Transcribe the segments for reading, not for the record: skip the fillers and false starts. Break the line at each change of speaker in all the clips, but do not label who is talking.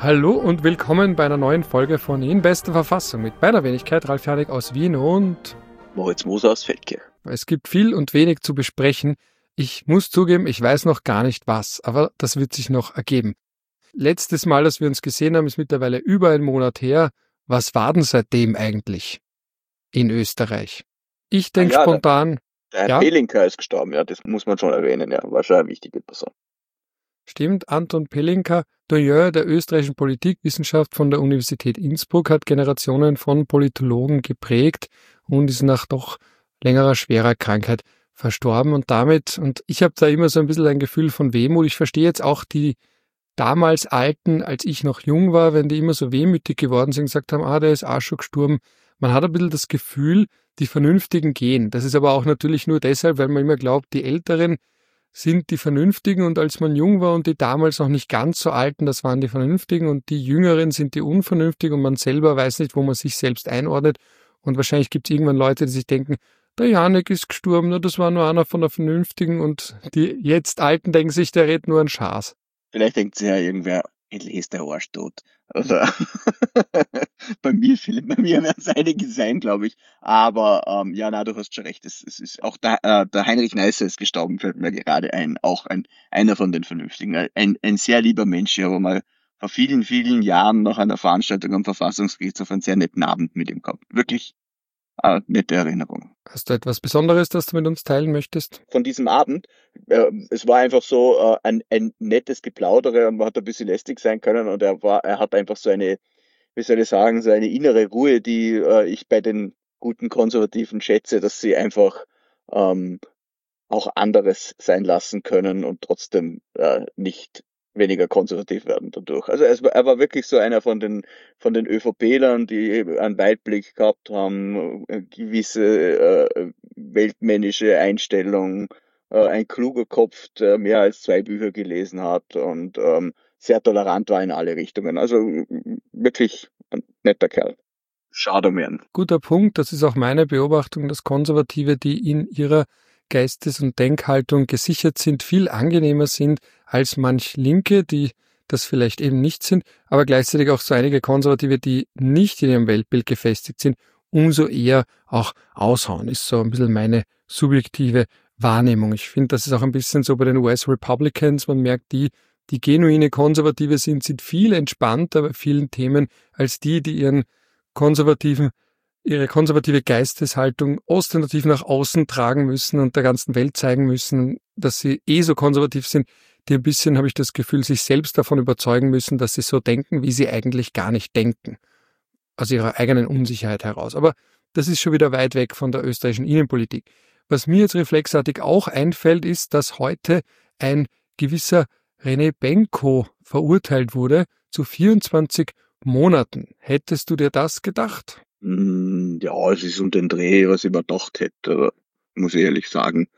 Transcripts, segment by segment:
Hallo und willkommen bei einer neuen Folge von In bester Verfassung mit meiner Wenigkeit Ralf Janik aus Wien und
Moritz Moser aus Feldkirch.
Es gibt viel und wenig zu besprechen. Ich muss zugeben, ich weiß noch gar nicht was, aber das wird sich noch ergeben. Letztes Mal, dass wir uns gesehen haben, ist mittlerweile über einen Monat her. Was war denn seitdem eigentlich in Österreich? Ich denke spontan...
Der Herr Pelinka ist gestorben, ja, das muss man schon erwähnen, ja, war schon eine wichtige Person.
Stimmt, Anton Pelinka, Doyen der österreichischen Politikwissenschaft von der Universität Innsbruck, hat Generationen von Politologen geprägt und ist nach doch längerer, schwerer Krankheit verstorben. Und ich habe da immer so ein bisschen ein Gefühl von Wehmut. Ich verstehe jetzt auch die damals Alten, als ich noch jung war, wenn die immer so wehmütig geworden sind, gesagt haben, der ist auch schon gestorben. Man hat ein bisschen das Gefühl, die Vernünftigen gehen. Das ist aber auch natürlich nur deshalb, weil man immer glaubt, die Älteren sind die Vernünftigen und als man jung war und die damals noch nicht ganz so Alten, das waren die Vernünftigen und die Jüngeren sind die Unvernünftigen und man selber weiß nicht, wo man sich selbst einordnet und wahrscheinlich gibt es irgendwann Leute, die sich denken, der Janik ist gestorben, das war nur einer von der Vernünftigen und die jetzt Alten denken sich, der redet nur einen Schaß.
Vielleicht denkt sich ja irgendwer, endlich ist der Arsch tot. Oder bei mir werden es einige sein, glaube ich. Aber du hast schon recht. Es ist auch der Heinrich Neisser ist gestorben, fällt mir gerade ein. Auch einer von den Vernünftigen. Ein sehr lieber Mensch. Ich habe mal vor vielen, vielen Jahren nach einer Veranstaltung am Verfassungsgerichtshof einen sehr netten Abend mit ihm gehabt. Wirklich nette Erinnerung.
Hast du etwas Besonderes, das du mit uns teilen möchtest?
Von diesem Abend, es war einfach so ein nettes Geplaudere und man hat ein bisschen lästig sein können und er hat einfach so eine, wie soll ich sagen, so eine innere Ruhe, die ich bei den guten Konservativen schätze, dass sie einfach auch anderes sein lassen können und trotzdem nicht weniger konservativ werden dadurch. Also er war wirklich so einer von den ÖVPlern, die einen Weitblick gehabt haben, gewisse weltmännische Einstellung, ein kluger Kopf, der mehr als 2 Bücher gelesen hat und sehr tolerant war in alle Richtungen. Also wirklich ein netter Kerl. Schade um ihn.
Guter Punkt, das ist auch meine Beobachtung, dass Konservative, die in ihrer Geistes- und Denkhaltung gesichert sind, viel angenehmer sind als manch Linke, die das vielleicht eben nicht sind, aber gleichzeitig auch so einige Konservative, die nicht in ihrem Weltbild gefestigt sind, umso eher auch aushauen, ist so ein bisschen meine subjektive Wahrnehmung. Ich finde, das ist auch ein bisschen so bei den US Republicans, man merkt, die genuine Konservative sind viel entspannter bei vielen Themen als die ihre konservative Geisteshaltung ostentativ nach außen tragen müssen und der ganzen Welt zeigen müssen, dass sie so konservativ sind, die ein bisschen, habe ich das Gefühl, sich selbst davon überzeugen müssen, dass sie so denken, wie sie eigentlich gar nicht denken. Aus ihrer eigenen Unsicherheit heraus. Aber das ist schon wieder weit weg von der österreichischen Innenpolitik. Was mir jetzt reflexartig auch einfällt, ist, dass heute ein gewisser René Benko verurteilt wurde zu 24 Monaten. Hättest du dir das gedacht?
Ja, es ist um den Dreh, was ich mir gedacht hätte, aber muss ich ehrlich sagen,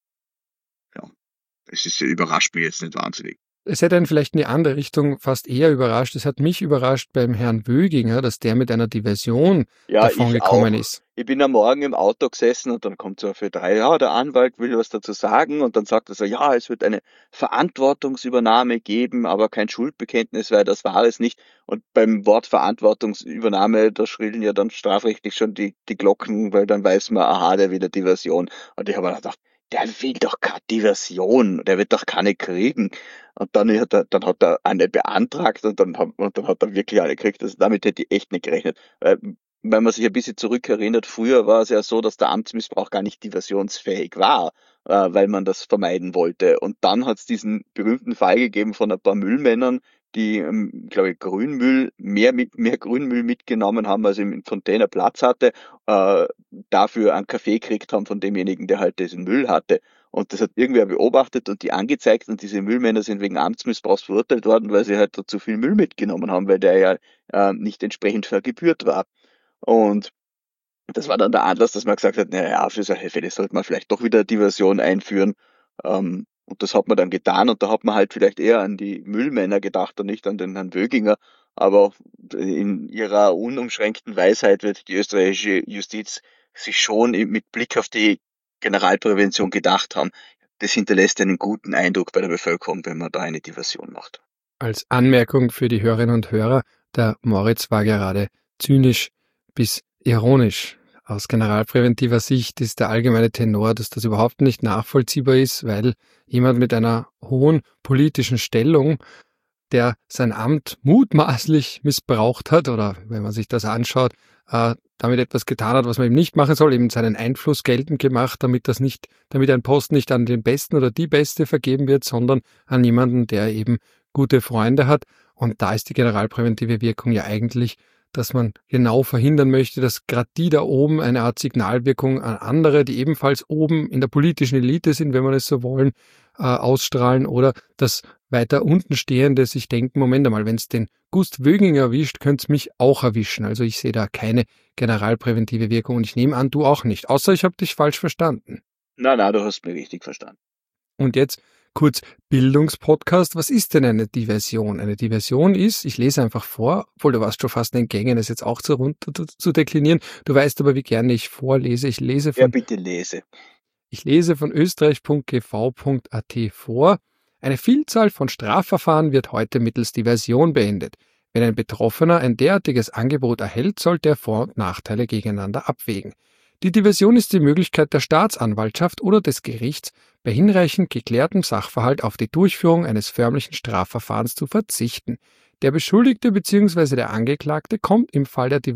ja, überrascht mich jetzt nicht wahnsinnig.
Es hätte einen vielleicht in die andere Richtung fast eher überrascht. Es hat mich überrascht beim Herrn Wöginger, dass der mit einer Diversion davon gekommen ist.
Ich bin am Morgen im Auto gesessen und dann kommt so ein F3, ja, der Anwalt will was dazu sagen und dann sagt er so, ja, es wird eine Verantwortungsübernahme geben, aber kein Schuldbekenntnis, weil das war es nicht. Und beim Wort Verantwortungsübernahme, da schrillen ja dann strafrechtlich schon die Glocken, weil dann weiß man, aha, der will eine Diversion. Und ich habe gedacht, der will doch keine Diversion, der wird doch keine kriegen. Und dann hat er eine beantragt und dann hat er wirklich eine gekriegt. Also damit hätte ich echt nicht gerechnet. Wenn man sich ein bisschen zurückerinnert, früher war es ja so, dass der Amtsmissbrauch gar nicht diversionsfähig war, weil man das vermeiden wollte. Und dann hat es diesen berühmten Fall gegeben von ein paar Müllmännern, die, glaube ich, mehr Grünmüll mitgenommen haben, als im Container Platz hatte, dafür einen Kaffee gekriegt haben von demjenigen, der halt diesen Müll hatte. Und das hat irgendwer beobachtet und die angezeigt und diese Müllmänner sind wegen Amtsmissbrauchs verurteilt worden, weil sie halt zu viel Müll mitgenommen haben, weil der ja nicht entsprechend vergebührt war. Und das war dann der Anlass, dass man gesagt hat, naja, für solche Fälle sollte man vielleicht doch wieder Diversion einführen. Und das hat man dann getan und da hat man halt vielleicht eher an die Müllmänner gedacht und nicht an den Herrn Wöginger. Aber in ihrer unumschränkten Weisheit wird die österreichische Justiz sich schon mit Blick auf die Generalprävention gedacht haben. Das hinterlässt einen guten Eindruck bei der Bevölkerung, wenn man da eine Diversion macht.
Als Anmerkung für die Hörerinnen und Hörer, der Moritz war gerade zynisch bis ironisch. Aus generalpräventiver Sicht ist der allgemeine Tenor, dass das überhaupt nicht nachvollziehbar ist, weil jemand mit einer hohen politischen Stellung, der sein Amt mutmaßlich missbraucht hat, oder wenn man sich das anschaut, damit etwas getan hat, was man eben nicht machen soll, eben seinen Einfluss geltend gemacht, damit ein Post nicht an den Besten oder die Beste vergeben wird, sondern an jemanden, der eben gute Freunde hat. Und da ist die generalpräventive Wirkung ja eigentlich, dass man genau verhindern möchte, dass gerade die da oben eine Art Signalwirkung an andere, die ebenfalls oben in der politischen Elite sind, wenn man es so wollen, ausstrahlen, oder dass weiter unten Stehende sich denken, Moment einmal, wenn es den Gust Wöginger erwischt, könnte es mich auch erwischen. Also ich sehe da keine generalpräventive Wirkung und ich nehme an, du auch nicht, außer ich habe dich falsch verstanden.
Nein, du hast mich richtig verstanden.
Und jetzt kurz Bildungspodcast. Was ist denn eine Diversion? Eine Diversion ist, ich lese einfach vor, obwohl du warst schon fast entgegen, das jetzt auch zu deklinieren. Du weißt aber, wie gerne ich vorlese. Ich lese von österreich.gv.at vor. Eine Vielzahl von Strafverfahren wird heute mittels Diversion beendet. Wenn ein Betroffener ein derartiges Angebot erhält, sollte er Vor- und Nachteile gegeneinander abwägen. Die Diversion ist die Möglichkeit der Staatsanwaltschaft oder des Gerichts, bei hinreichend geklärtem Sachverhalt auf die Durchführung eines förmlichen Strafverfahrens zu verzichten. Der Beschuldigte bzw. der Angeklagte bekommt im Fall der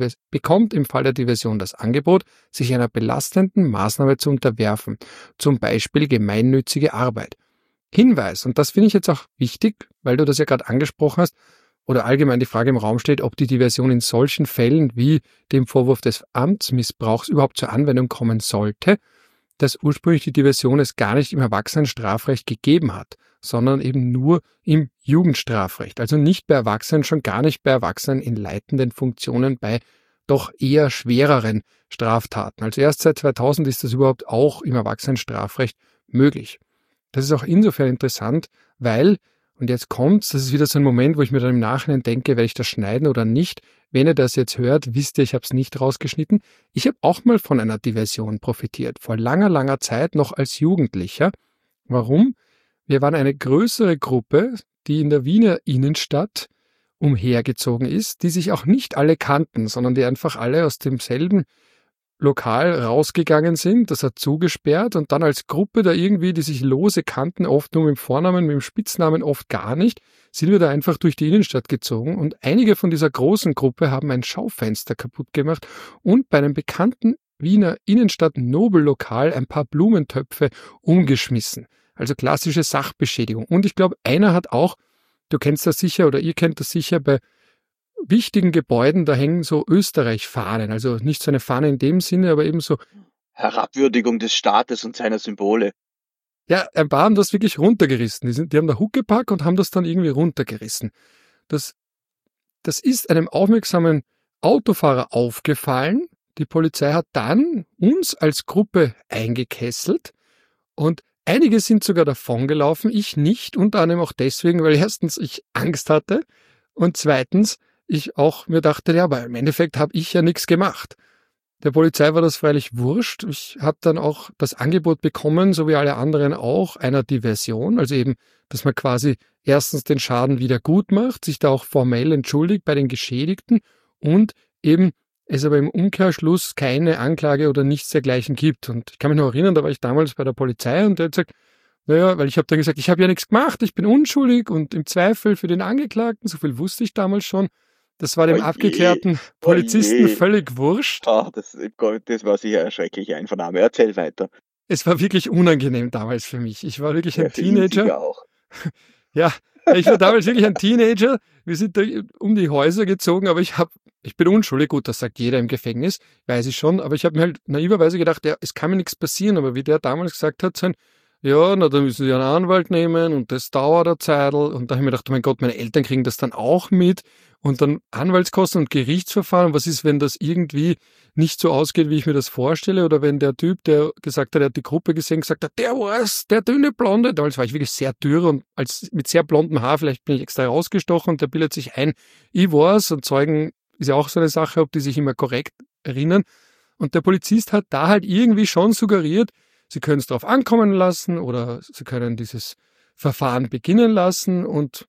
Diversion das Angebot, sich einer belastenden Maßnahme zu unterwerfen, zum Beispiel gemeinnützige Arbeit. Hinweis, und das finde ich jetzt auch wichtig, weil du das ja gerade angesprochen hast, oder allgemein die Frage im Raum steht, ob die Diversion in solchen Fällen wie dem Vorwurf des Amtsmissbrauchs überhaupt zur Anwendung kommen sollte, dass ursprünglich die Diversion es gar nicht im Erwachsenenstrafrecht gegeben hat, sondern eben nur im Jugendstrafrecht. Also nicht bei Erwachsenen, schon gar nicht bei Erwachsenen in leitenden Funktionen bei doch eher schwereren Straftaten. Also erst seit 2000 ist das überhaupt auch im Erwachsenenstrafrecht möglich. Das ist auch insofern interessant, weil, und jetzt kommt's, das ist wieder so ein Moment, wo ich mir dann im Nachhinein denke, werde ich das schneiden oder nicht. Wenn ihr das jetzt hört, wisst ihr, ich habe es nicht rausgeschnitten. Ich habe auch mal von einer Diversion profitiert, vor langer, langer Zeit, noch als Jugendlicher. Warum? Wir waren eine größere Gruppe, die in der Wiener Innenstadt umhergezogen ist, die sich auch nicht alle kannten, sondern die einfach alle aus demselben Lokal rausgegangen sind, das hat zugesperrt und dann als Gruppe da irgendwie, die sich lose kannten, oft nur mit dem Vornamen, mit dem Spitznamen, oft gar nicht, sind wir da einfach durch die Innenstadt gezogen und einige von dieser großen Gruppe haben ein Schaufenster kaputt gemacht und bei einem bekannten Wiener Innenstadt-Nobellokal ein paar Blumentöpfe umgeschmissen. Also klassische Sachbeschädigung. Und ich glaube, einer hat auch, du kennst das sicher oder ihr kennt das sicher, bei wichtigen Gebäuden, da hängen so Österreich-Fahnen, also nicht so eine Fahne in dem Sinne, aber eben so
Herabwürdigung des Staates und seiner Symbole.
Ja, ein paar haben das wirklich runtergerissen. Die haben da Huckepack und haben das dann irgendwie runtergerissen. Das ist einem aufmerksamen Autofahrer aufgefallen. Die Polizei hat dann uns als Gruppe eingekesselt und einige sind sogar davongelaufen, ich nicht, unter anderem auch deswegen, weil erstens ich Angst hatte und zweitens ich auch mir dachte, ja, aber im Endeffekt habe ich ja nichts gemacht. Der Polizei war das freilich wurscht. Ich habe dann auch das Angebot bekommen, so wie alle anderen auch, einer Diversion. Also eben, dass man quasi erstens den Schaden wieder gut macht, sich da auch formell entschuldigt bei den Geschädigten und eben es aber im Umkehrschluss keine Anklage oder nichts dergleichen gibt. Und ich kann mich noch erinnern, da war ich damals bei der Polizei und der hat gesagt, naja, weil ich habe dann gesagt, ich habe ja nichts gemacht, ich bin unschuldig und im Zweifel für den Angeklagten, so viel wusste ich damals schon, das war dem abgeklärten Polizisten völlig wurscht.
Das war sicher eine schreckliche Einvernahme. Erzähl weiter.
Es war wirklich unangenehm damals für mich. Ich war wirklich ein Teenager.
Auch.
Ja, ich war damals wirklich ein Teenager. Wir sind da um die Häuser gezogen, aber ich bin unschuldig. Gut, das sagt jeder im Gefängnis, weiß ich schon. Aber ich habe mir halt naiverweise gedacht, ja, es kann mir nichts passieren. Aber wie der damals gesagt hat, ja, na, dann müssen sie einen Anwalt nehmen und das dauert eine Zeitl. Und da habe ich mir gedacht, oh mein Gott, meine Eltern kriegen das dann auch mit. Und dann Anwaltskosten und Gerichtsverfahren. Was ist, wenn das irgendwie nicht so ausgeht, wie ich mir das vorstelle? Oder wenn der Typ, der gesagt hat, er hat die Gruppe gesehen, gesagt hat, der war's, der dünne Blonde. Damals war ich wirklich sehr dürr und mit sehr blondem Haar, vielleicht bin ich extra rausgestochen und der bildet sich ein, ich war's. Und Zeugen ist ja auch so eine Sache, ob die sich immer korrekt erinnern. Und der Polizist hat da halt irgendwie schon suggeriert, sie können es darauf ankommen lassen oder sie können dieses Verfahren beginnen lassen und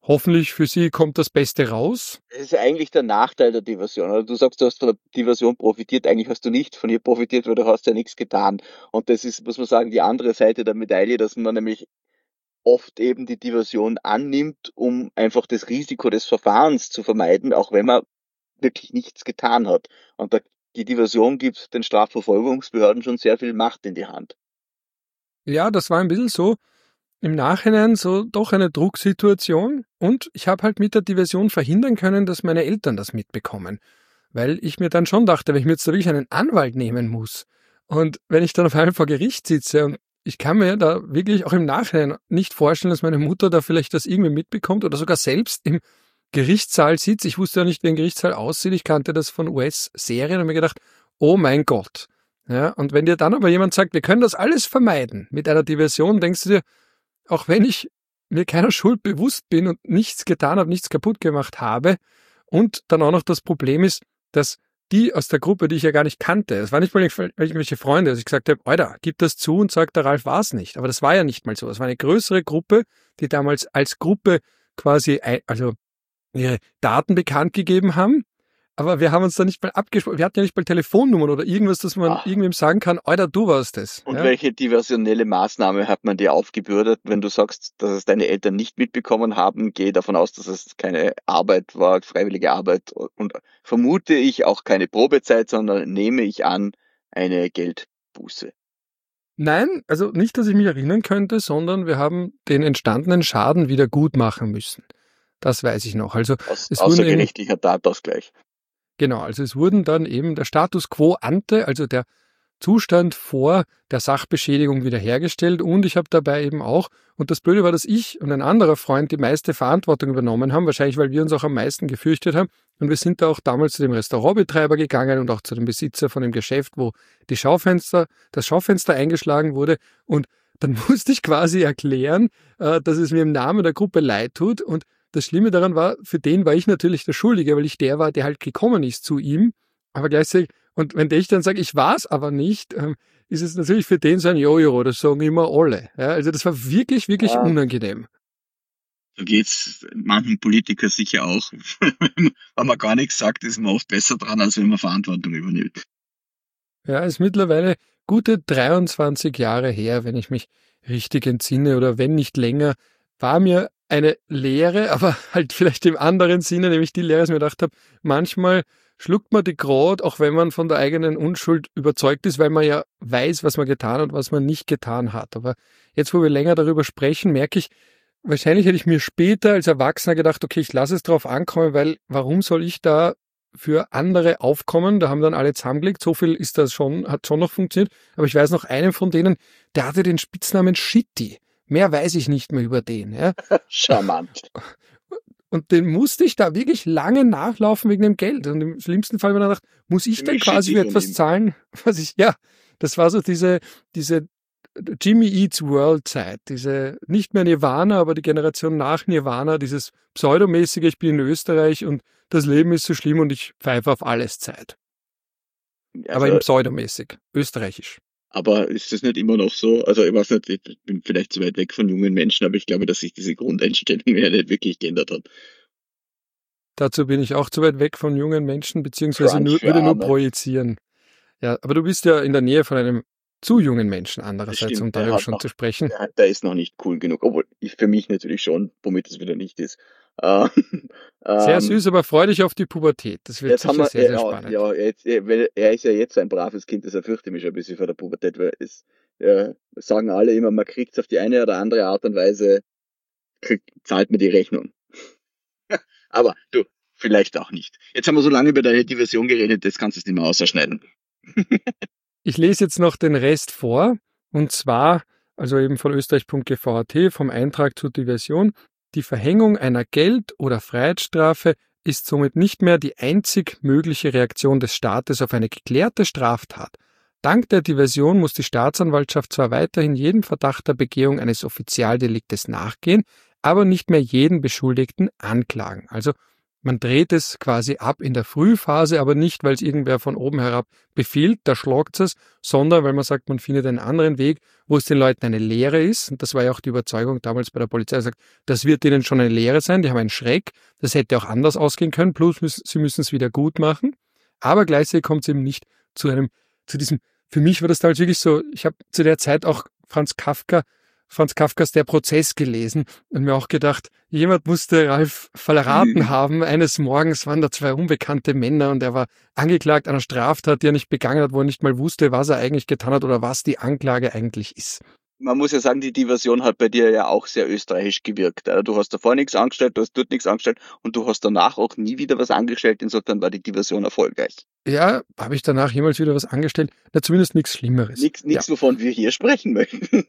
hoffentlich für sie kommt das Beste raus.
Das ist ja eigentlich der Nachteil der Diversion. Oder du sagst, du hast von der Diversion profitiert, eigentlich hast du nicht von ihr profitiert, weil du hast ja nichts getan. Und das ist, muss man sagen, die andere Seite der Medaille, dass man nämlich oft eben die Diversion annimmt, um einfach das Risiko des Verfahrens zu vermeiden, auch wenn man wirklich nichts getan hat. Und die Diversion gibt den Strafverfolgungsbehörden schon sehr viel Macht in die Hand.
Ja, das war ein bisschen so im Nachhinein so doch eine Drucksituation und ich habe halt mit der Diversion verhindern können, dass meine Eltern das mitbekommen. Weil ich mir dann schon dachte, wenn ich mir jetzt da wirklich einen Anwalt nehmen muss und wenn ich dann auf einmal vor Gericht sitze und ich kann mir da wirklich auch im Nachhinein nicht vorstellen, dass meine Mutter da vielleicht das irgendwie mitbekommt oder sogar selbst im Gerichtssaal sitzt. Ich wusste ja nicht, wie ein Gerichtssaal aussieht. Ich kannte das von US-Serien und mir gedacht, oh mein Gott. Ja, und wenn dir dann aber jemand sagt, wir können das alles vermeiden mit einer Diversion, denkst du dir, auch wenn ich mir keiner Schuld bewusst bin und nichts getan habe, nichts kaputt gemacht habe und dann auch noch das Problem ist, dass die aus der Gruppe, die ich ja gar nicht kannte, es war nicht mal irgendwelche Freunde, dass ich gesagt habe, Alter, gib das zu und sag, der Ralf war es nicht. Aber das war ja nicht mal so. Es war eine größere Gruppe, die damals als Gruppe quasi, also ihre Daten bekannt gegeben haben. Aber wir haben uns da nicht mal abgesprochen. Wir hatten ja nicht mal Telefonnummern oder irgendwas, dass man irgendwem sagen kann, Alter, du warst es.
Und welche diversionelle Maßnahme hat man dir aufgebürdet, wenn du sagst, dass es deine Eltern nicht mitbekommen haben? Gehe davon aus, dass es keine Arbeit war, freiwillige Arbeit und vermute ich auch keine Probezeit, sondern nehme ich an, eine Geldbuße.
Nein, also nicht, dass ich mich erinnern könnte, sondern wir haben den entstandenen Schaden wieder gut machen müssen. Das weiß ich noch. Also
außergerichtlicher Tatausgleich.
Genau, also es wurden dann eben der Status quo ante, also der Zustand vor der Sachbeschädigung wiederhergestellt und ich habe dabei eben auch, und das Blöde war, dass ich und ein anderer Freund die meiste Verantwortung übernommen haben, wahrscheinlich, weil wir uns auch am meisten gefürchtet haben und wir sind da auch damals zu dem Restaurantbetreiber gegangen und auch zu dem Besitzer von dem Geschäft, wo das Schaufenster eingeschlagen wurde und dann musste ich quasi erklären, dass es mir im Namen der Gruppe leid tut und das Schlimme daran war, für den war ich natürlich der Schuldige, weil ich der war, der halt gekommen ist zu ihm. Aber gleichzeitig, und wenn ich dann sage, ich war es aber nicht, ist es natürlich für den so ein Jojo, das sagen immer alle. Ja, also das war wirklich, wirklich unangenehm.
So geht's manchen Politikern sicher auch. Wenn man gar nichts sagt, ist man oft besser dran, als wenn man Verantwortung übernimmt.
Ja, ist mittlerweile gute 23 Jahre her, wenn ich mich richtig entsinne oder wenn nicht länger, war mir eine Lehre, aber halt vielleicht im anderen Sinne, nämlich die Lehre, dass ich mir gedacht habe, manchmal schluckt man die Grot, auch wenn man von der eigenen Unschuld überzeugt ist, weil man ja weiß, was man getan und was man nicht getan hat. Aber jetzt, wo wir länger darüber sprechen, merke ich, wahrscheinlich hätte ich mir später als Erwachsener gedacht, okay, ich lasse es drauf ankommen, weil warum soll ich da für andere aufkommen? Da haben dann alle zusammengelegt, so viel ist das schon, hat schon noch funktioniert. Aber ich weiß noch einen von denen, der hatte den Spitznamen Shitty. Mehr weiß ich nicht mehr über den. Ja.
Charmant.
Und den musste ich da wirklich lange nachlaufen wegen dem Geld. Und im schlimmsten Fall, wenn er dachte, muss ich dann quasi für etwas zahlen, was ich, ja, das war so diese Jimmy Eats World Zeit, diese nicht mehr Nirvana, aber die Generation nach Nirvana, dieses pseudomäßige, ich bin in Österreich und das Leben ist so schlimm und ich pfeife auf alles Zeit. Also, aber eben pseudomäßig, österreichisch.
Aber ist das nicht immer noch so? Also ich weiß nicht, ich bin vielleicht zu weit weg von jungen Menschen, aber ich glaube, dass sich diese Grundeinstellung ja nicht wirklich geändert hat.
Dazu bin ich auch zu weit weg von jungen Menschen, beziehungsweise würde nur projizieren. Ja, aber du bist ja in der Nähe von einem zu jungen Menschen andererseits, um darüber schon zu sprechen.
Der ist noch nicht cool genug, obwohl für mich natürlich schon, womit es wieder nicht ist.
Sehr süß, aber freu dich auf die Pubertät. Das wird sicher sehr, sehr spannend.
Ja, weil er ist ja jetzt ein braves Kind, das fürchte mich ein bisschen vor der Pubertät, weil es sagen alle immer, man kriegt es auf die eine oder andere Art und Weise, zahlt mir die Rechnung. Aber du, vielleicht auch nicht. Jetzt haben wir so lange über deine Diversion geredet, jetzt kannst du es nicht mehr ausschneiden.
Ich lese jetzt noch den Rest vor, und zwar, also eben von österreich.gv.at, vom Eintrag zur Diversion. Die Verhängung einer Geld- oder Freiheitsstrafe ist somit nicht mehr die einzig mögliche Reaktion des Staates auf eine geklärte Straftat. Dank der Diversion muss die Staatsanwaltschaft zwar weiterhin jedem Verdacht der Begehung eines Offizialdeliktes nachgehen, aber nicht mehr jeden Beschuldigten anklagen. Also Man dreht es quasi ab in der Frühphase, aber nicht, weil es irgendwer von oben herab befiehlt, da schlagt es, sondern weil man sagt, man findet einen anderen Weg, wo es den Leuten eine Lehre ist. Und das war ja auch die Überzeugung damals bei der Polizei, sagt, das wird ihnen schon eine Lehre sein, die haben einen Schreck, das hätte auch anders ausgehen können, plus sie müssen es wieder gut machen. Aber gleichzeitig kommt es eben nicht zu diesem, für mich war das damals wirklich so, ich habe zu der Zeit auch Franz Kafkas Der Prozess gelesen und mir auch gedacht, jemand musste Ralf verraten haben. Eines Morgens waren da 2 unbekannte Männer und er war angeklagt einer Straftat, die er nicht begangen hat, wo er nicht mal wusste, was er eigentlich getan hat oder was die Anklage eigentlich ist.
Man muss ja sagen, die Diversion hat bei dir ja auch sehr österreichisch gewirkt. Du hast davor nichts angestellt, du hast dort nichts angestellt und du hast danach auch nie wieder was angestellt. Insofern war die Diversion erfolgreich.
Ja, habe ich danach jemals wieder was angestellt? Na, zumindest nichts Schlimmeres.
Nichts, wovon wir hier sprechen möchten.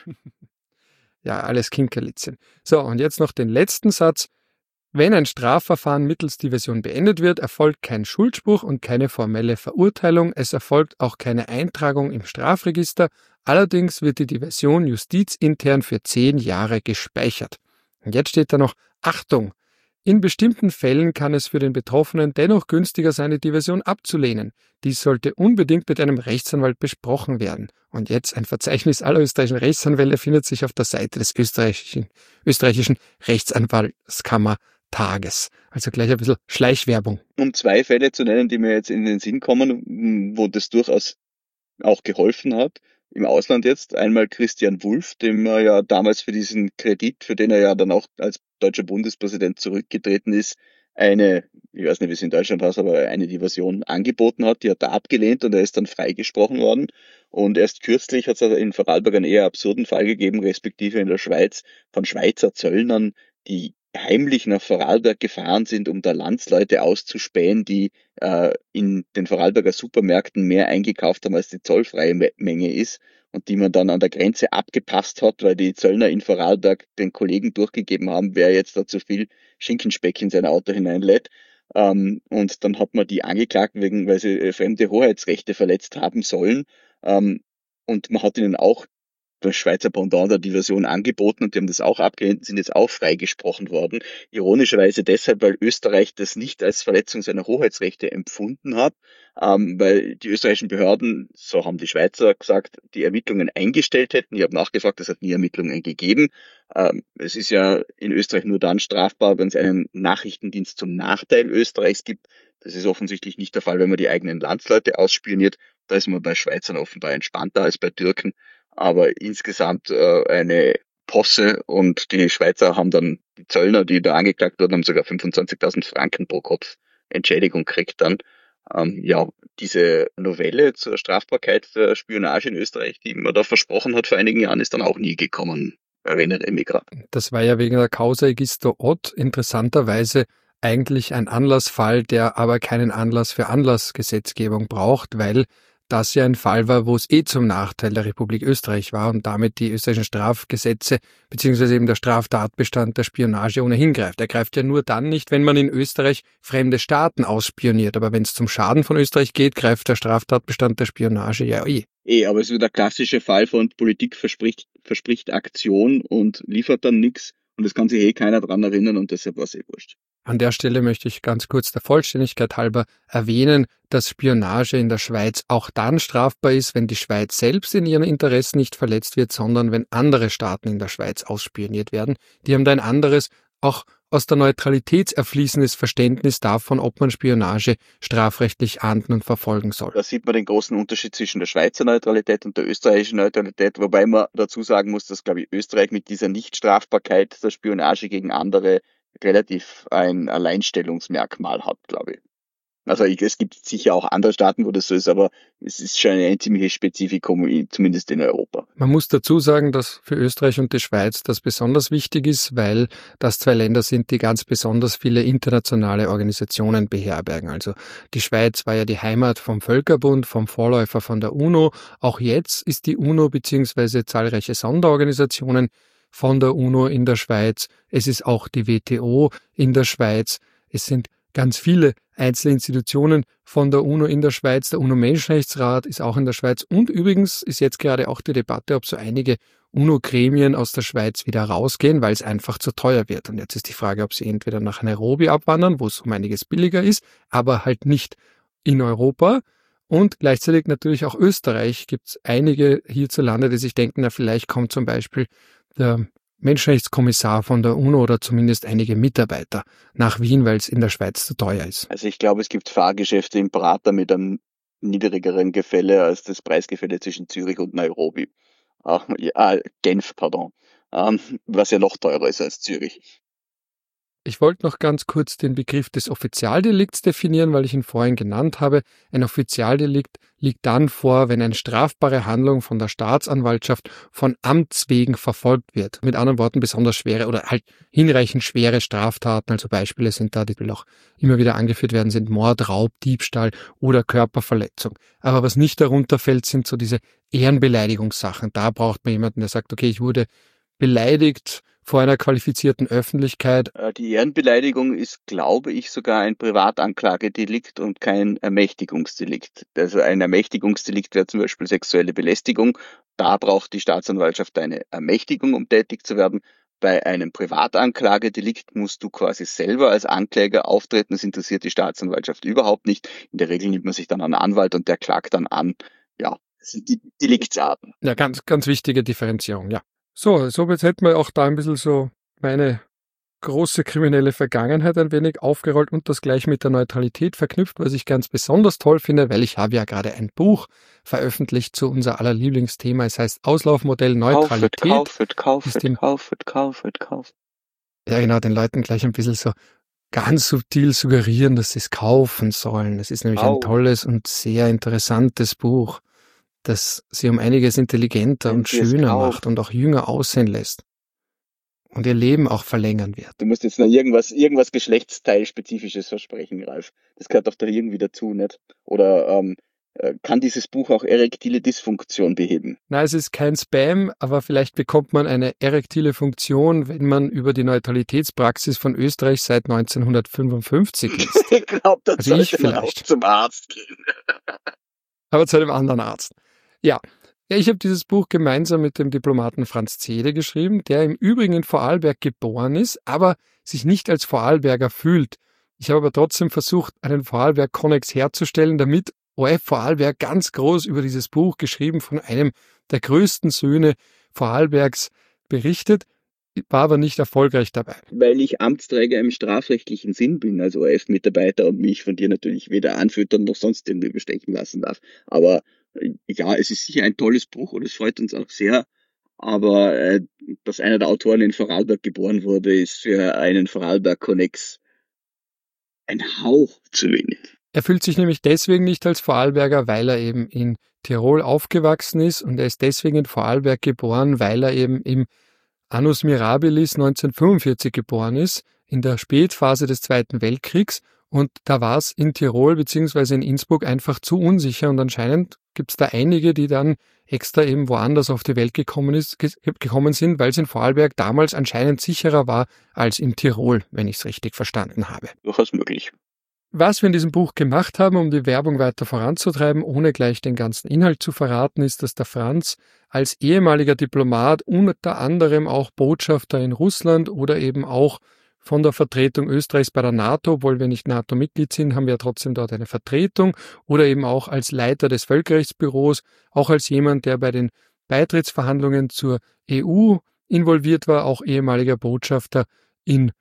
Ja, alles Kinkerlitzchen. So, und jetzt noch den letzten Satz. Wenn ein Strafverfahren mittels Diversion beendet wird, erfolgt kein Schuldspruch und keine formelle Verurteilung. Es erfolgt auch keine Eintragung im Strafregister. Allerdings wird die Diversion justizintern für 10 Jahre gespeichert. Und jetzt steht da noch, Achtung! In bestimmten Fällen kann es für den Betroffenen dennoch günstiger sein, die Diversion abzulehnen. Dies sollte unbedingt mit einem Rechtsanwalt besprochen werden. Und jetzt ein Verzeichnis aller österreichischen Rechtsanwälte findet sich auf der Seite des österreichischen Rechtsanwaltskammertages. Also gleich ein bisschen Schleichwerbung.
Um 2 Fälle zu nennen, die mir jetzt in den Sinn kommen, wo das durchaus auch geholfen hat. Im Ausland jetzt einmal Christian Wulff, dem er ja damals für diesen Kredit, für den er ja dann auch als deutscher Bundespräsident zurückgetreten ist, ich weiß nicht, wie es in Deutschland heißt, aber eine Diversion angeboten hat. Die hat er abgelehnt und er ist dann freigesprochen worden. Und erst kürzlich hat es in Vorarlberg einen eher absurden Fall gegeben, respektive in der Schweiz, von Schweizer Zöllnern, die heimlich nach Vorarlberg gefahren sind, um da Landsleute auszuspähen, die in den Vorarlberger Supermärkten mehr eingekauft haben, als die zollfreie Menge ist und die man dann an der Grenze abgepasst hat, weil die Zöllner in Vorarlberg den Kollegen durchgegeben haben, wer jetzt da zu viel Schinkenspeck in sein Auto hineinlädt. Und dann hat man die angeklagt, weil sie fremde Hoheitsrechte verletzt haben sollen. Und man hat ihnen auch das Schweizer Pendant der Diversion angeboten und die haben das auch abgelehnt, sind jetzt auch freigesprochen worden. Ironischerweise deshalb, weil Österreich das nicht als Verletzung seiner Hoheitsrechte empfunden hat, weil die österreichischen Behörden, so haben die Schweizer gesagt, die Ermittlungen eingestellt hätten. Ich habe nachgefragt, es hat nie Ermittlungen gegeben. Es ist ja in Österreich nur dann strafbar, wenn es einen Nachrichtendienst zum Nachteil Österreichs gibt. Das ist offensichtlich nicht der Fall, wenn man die eigenen Landsleute ausspioniert. Da ist man bei Schweizern offenbar entspannter als bei Türken. Aber insgesamt eine Posse und die Schweizer haben dann, die Zöllner, die da angeklagt wurden, haben sogar 25.000 Franken pro Kopf Entschädigung gekriegt dann. Diese Novelle zur Strafbarkeit der Spionage in Österreich, die man da versprochen hat vor einigen Jahren, ist dann auch nie gekommen, erinnere ich mich gerade.
Das war ja wegen der Causa Egisto Ott interessanterweise eigentlich ein Anlassfall, der aber keinen Anlass für Anlassgesetzgebung braucht, weil das ja ein Fall war, wo es zum Nachteil der Republik Österreich war und damit die österreichischen Strafgesetze beziehungsweise eben der Straftatbestand der Spionage ohnehin greift. Er greift ja nur dann nicht, wenn man in Österreich fremde Staaten ausspioniert. Aber wenn es zum Schaden von Österreich geht, greift der Straftatbestand der Spionage ja
aber es wird der klassische Fall von Politik verspricht Aktion und liefert dann nichts und es kann sich keiner dran erinnern und deshalb war es wurscht.
An der Stelle möchte ich ganz kurz der Vollständigkeit halber erwähnen, dass Spionage in der Schweiz auch dann strafbar ist, wenn die Schweiz selbst in ihren Interessen nicht verletzt wird, sondern wenn andere Staaten in der Schweiz ausspioniert werden. Die haben da ein anderes, auch aus der Neutralität erfließendes Verständnis davon, ob man Spionage strafrechtlich ahnden und verfolgen soll.
Da sieht man den großen Unterschied zwischen der Schweizer Neutralität und der österreichischen Neutralität, wobei man dazu sagen muss, dass, glaube ich, Österreich mit dieser Nichtstrafbarkeit der Spionage gegen andere relativ ein Alleinstellungsmerkmal hat, glaube ich. Also es gibt sicher auch andere Staaten, wo das so ist, aber es ist schon ein ziemliches Spezifikum, zumindest in Europa.
Man muss dazu sagen, dass für Österreich und die Schweiz das besonders wichtig ist, weil das 2 Länder sind, die ganz besonders viele internationale Organisationen beherbergen. Also die Schweiz war ja die Heimat vom Völkerbund, vom Vorläufer von der UNO. Auch jetzt ist die UNO bzw. zahlreiche Sonderorganisationen von der UNO in der Schweiz. Es ist auch die WTO in der Schweiz. Es sind ganz viele einzelne Institutionen von der UNO in der Schweiz. Der UNO-Menschenrechtsrat ist auch in der Schweiz. Und übrigens ist jetzt gerade auch die Debatte, ob so einige UNO-Gremien aus der Schweiz wieder rausgehen, weil es einfach zu teuer wird. Und jetzt ist die Frage, ob sie entweder nach Nairobi abwandern, wo es um einiges billiger ist, aber halt nicht in Europa. Und gleichzeitig natürlich auch Österreich. Gibt es einige hierzulande, die sich denken, na vielleicht kommt zum Beispiel der Menschenrechtskommissar von der UNO oder zumindest einige Mitarbeiter nach Wien, weil es in der Schweiz zu teuer ist.
Also ich glaube, es gibt Fahrgeschäfte im Prater mit einem niedrigeren Gefälle als das Preisgefälle zwischen Zürich und Nairobi. Genf, pardon. Was ja noch teurer ist als Zürich.
Ich wollte noch ganz kurz den Begriff des Offizialdelikts definieren, weil ich ihn vorhin genannt habe. Ein Offizialdelikt liegt dann vor, wenn eine strafbare Handlung von der Staatsanwaltschaft von Amts wegen verfolgt wird. Mit anderen Worten besonders schwere oder halt hinreichend schwere Straftaten. Also Beispiele sind da, die auch immer wieder angeführt werden, sind Mord, Raub, Diebstahl oder Körperverletzung. Aber was nicht darunter fällt, sind so diese Ehrenbeleidigungssachen. Da braucht man jemanden, der sagt, okay, ich wurde beleidigt vor einer qualifizierten Öffentlichkeit.
Die Ehrenbeleidigung ist, glaube ich, sogar ein Privatanklagedelikt und kein Ermächtigungsdelikt. Also ein Ermächtigungsdelikt wäre zum Beispiel sexuelle Belästigung. Da braucht die Staatsanwaltschaft eine Ermächtigung, um tätig zu werden. Bei einem Privatanklagedelikt musst du quasi selber als Ankläger auftreten. Das interessiert die Staatsanwaltschaft überhaupt nicht. In der Regel nimmt man sich dann einen Anwalt und der klagt dann an. Ja, das sind die Deliktsarten.
Ja, ganz, ganz wichtige Differenzierung, ja. So, somit hätten wir auch da ein bisschen so meine große kriminelle Vergangenheit ein wenig aufgerollt und das gleich mit der Neutralität verknüpft, was ich ganz besonders toll finde, weil ich habe ja gerade ein Buch veröffentlicht zu unser aller Lieblingsthema. Es heißt Auslaufmodell Neutralität.
Kaufet.
Ja, genau, den Leuten gleich ein bisschen so ganz subtil suggerieren, dass sie es kaufen sollen. Es ist nämlich ein tolles und sehr interessantes Buch, das sie um einiges intelligenter und schöner macht und auch jünger aussehen lässt. Und ihr Leben auch verlängern wird.
Du musst jetzt noch irgendwas Geschlechtsteilspezifisches versprechen, Ralf. Das gehört doch da irgendwie dazu, nicht? Oder kann dieses Buch auch erektile Dysfunktion beheben?
Nein, es ist kein Spam, aber vielleicht bekommt man eine erektile Funktion, wenn man über die Neutralitätspraxis von Österreich seit 1955 liest.
Ich glaube, da
also
sollte man auch zum Arzt gehen.
Aber zu einem anderen Arzt. Ja, ich habe dieses Buch gemeinsam mit dem Diplomaten Franz Zede geschrieben, der im Übrigen in Vorarlberg geboren ist, aber sich nicht als Vorarlberger fühlt. Ich habe aber trotzdem versucht, einen Vorarlberg-Konnex herzustellen, damit OF Vorarlberg ganz groß über dieses Buch, geschrieben von einem der größten Söhne Vorarlbergs, berichtet, war aber nicht erfolgreich dabei.
Weil ich Amtsträger im strafrechtlichen Sinn bin, als ORF-Mitarbeiter und mich von dir natürlich weder anfüttern noch sonst irgendwie bestechen lassen darf. Aber ja, es ist sicher ein tolles Buch und es freut uns auch sehr. Aber dass einer der Autoren in Vorarlberg geboren wurde, ist für einen Vorarlberg-Konnex ein Hauch zu wenig.
Er fühlt sich nämlich deswegen nicht als Vorarlberger, weil er eben in Tirol aufgewachsen ist und er ist deswegen in Vorarlberg geboren, weil er eben im Annus Mirabilis 1945 geboren ist, in der Spätphase des Zweiten Weltkriegs. Und da war es in Tirol bzw. in Innsbruck einfach zu unsicher und anscheinend gibt es da einige, die dann extra eben woanders auf die Welt gekommen sind, weil es in Vorarlberg damals anscheinend sicherer war als in Tirol, wenn ich es richtig verstanden habe.
Durchaus möglich.
Was wir in diesem Buch gemacht haben, um die Werbung weiter voranzutreiben, ohne gleich den ganzen Inhalt zu verraten, ist, dass der Franz als ehemaliger Diplomat unter anderem auch Botschafter in Russland oder eben auch von der Vertretung Österreichs bei der NATO, obwohl wir nicht NATO-Mitglied sind, haben wir ja trotzdem dort eine Vertretung, oder eben auch als Leiter des Völkerrechtsbüros, auch als jemand, der bei den Beitrittsverhandlungen zur EU involviert war, auch ehemaliger Botschafter in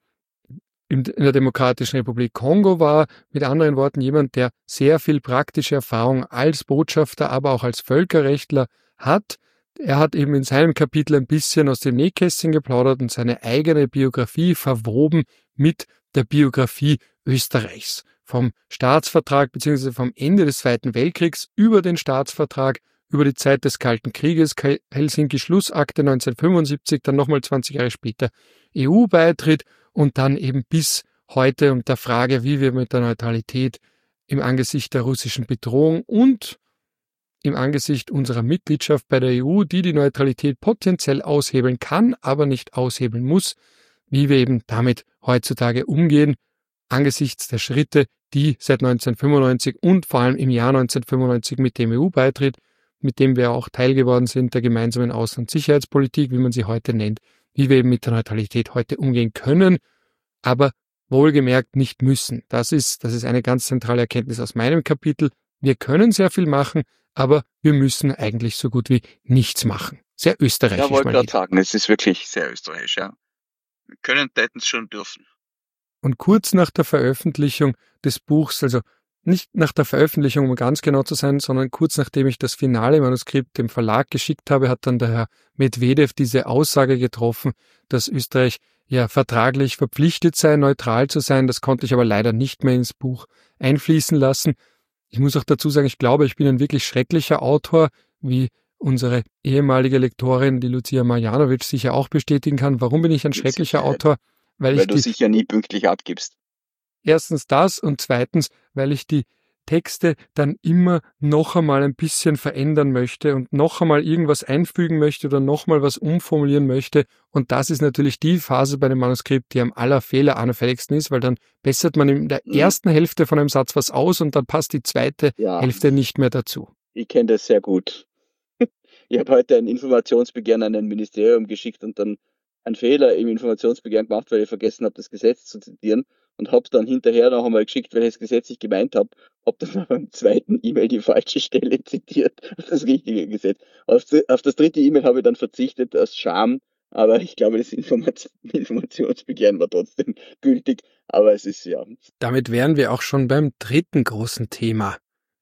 der Demokratischen Republik Kongo war, mit anderen Worten jemand, der sehr viel praktische Erfahrung als Botschafter, aber auch als Völkerrechtler hat. Er hat eben in seinem Kapitel ein bisschen aus dem Nähkästchen geplaudert und seine eigene Biografie verwoben mit der Biografie Österreichs. Vom Staatsvertrag bzw. vom Ende des Zweiten Weltkriegs über den Staatsvertrag, über die Zeit des Kalten Krieges, Helsinki-Schlussakte 1975, dann nochmal 20 Jahre später EU-Beitritt und dann eben bis heute und der Frage, wie wir mit der Neutralität im Angesicht der russischen Bedrohung und im Angesicht unserer Mitgliedschaft bei der EU, die Neutralität potenziell aushebeln kann, aber nicht aushebeln muss, wie wir eben damit heutzutage umgehen, angesichts der Schritte, die seit 1995 und vor allem im Jahr 1995 mit dem EU-Beitritt, mit dem wir auch Teil geworden sind, der gemeinsamen Außen- und Sicherheitspolitik, wie man sie heute nennt, wie wir eben mit der Neutralität heute umgehen können, aber wohlgemerkt nicht müssen. Das ist eine ganz zentrale Erkenntnis aus meinem Kapitel. Wir können sehr viel machen, aber wir müssen eigentlich so gut wie nichts machen. Sehr österreichisch.
Ja, wollte gerade sagen, es ist wirklich sehr österreichisch, ja. Wir können täten es schon dürfen.
Und kurz nach der Veröffentlichung des Buchs, also nicht nach der Veröffentlichung, um ganz genau zu sein, sondern kurz nachdem ich das finale Manuskript dem Verlag geschickt habe, hat dann der Herr Medvedev diese Aussage getroffen, dass Österreich ja vertraglich verpflichtet sei, neutral zu sein. Das konnte ich aber leider nicht mehr ins Buch einfließen lassen. Ich muss auch dazu sagen, ich glaube, ich bin ein wirklich schrecklicher Autor, wie unsere ehemalige Lektorin, die Lucia Marjanovic, sicher auch bestätigen kann. Warum bin ich ein schrecklicher Autor?
Weil du sicher nie pünktlich abgibst.
Erstens das und zweitens, weil ich die Texte dann immer noch einmal ein bisschen verändern möchte und noch einmal irgendwas einfügen möchte oder noch mal was umformulieren möchte. Und das ist natürlich die Phase bei dem Manuskript, die am fehleranfälligsten ist, weil dann bessert man in der ersten Hälfte von einem Satz was aus und dann passt die zweite Hälfte nicht mehr dazu.
Ich kenne das sehr gut. Ich habe heute ein Informationsbegehren an ein Ministerium geschickt und dann einen Fehler im Informationsbegehren gemacht, weil ich vergessen habe, das Gesetz zu zitieren und habe dann hinterher noch einmal geschickt, welches Gesetz ich gemeint habe. Habe dann beim zweiten E-Mail die falsche Stelle zitiert, das richtige Gesetz. Auf das dritte E-Mail habe ich dann verzichtet aus Scham, aber ich glaube, das Informationsbegehren war trotzdem gültig. Aber es ist ja.
Damit wären wir auch schon beim dritten großen Thema: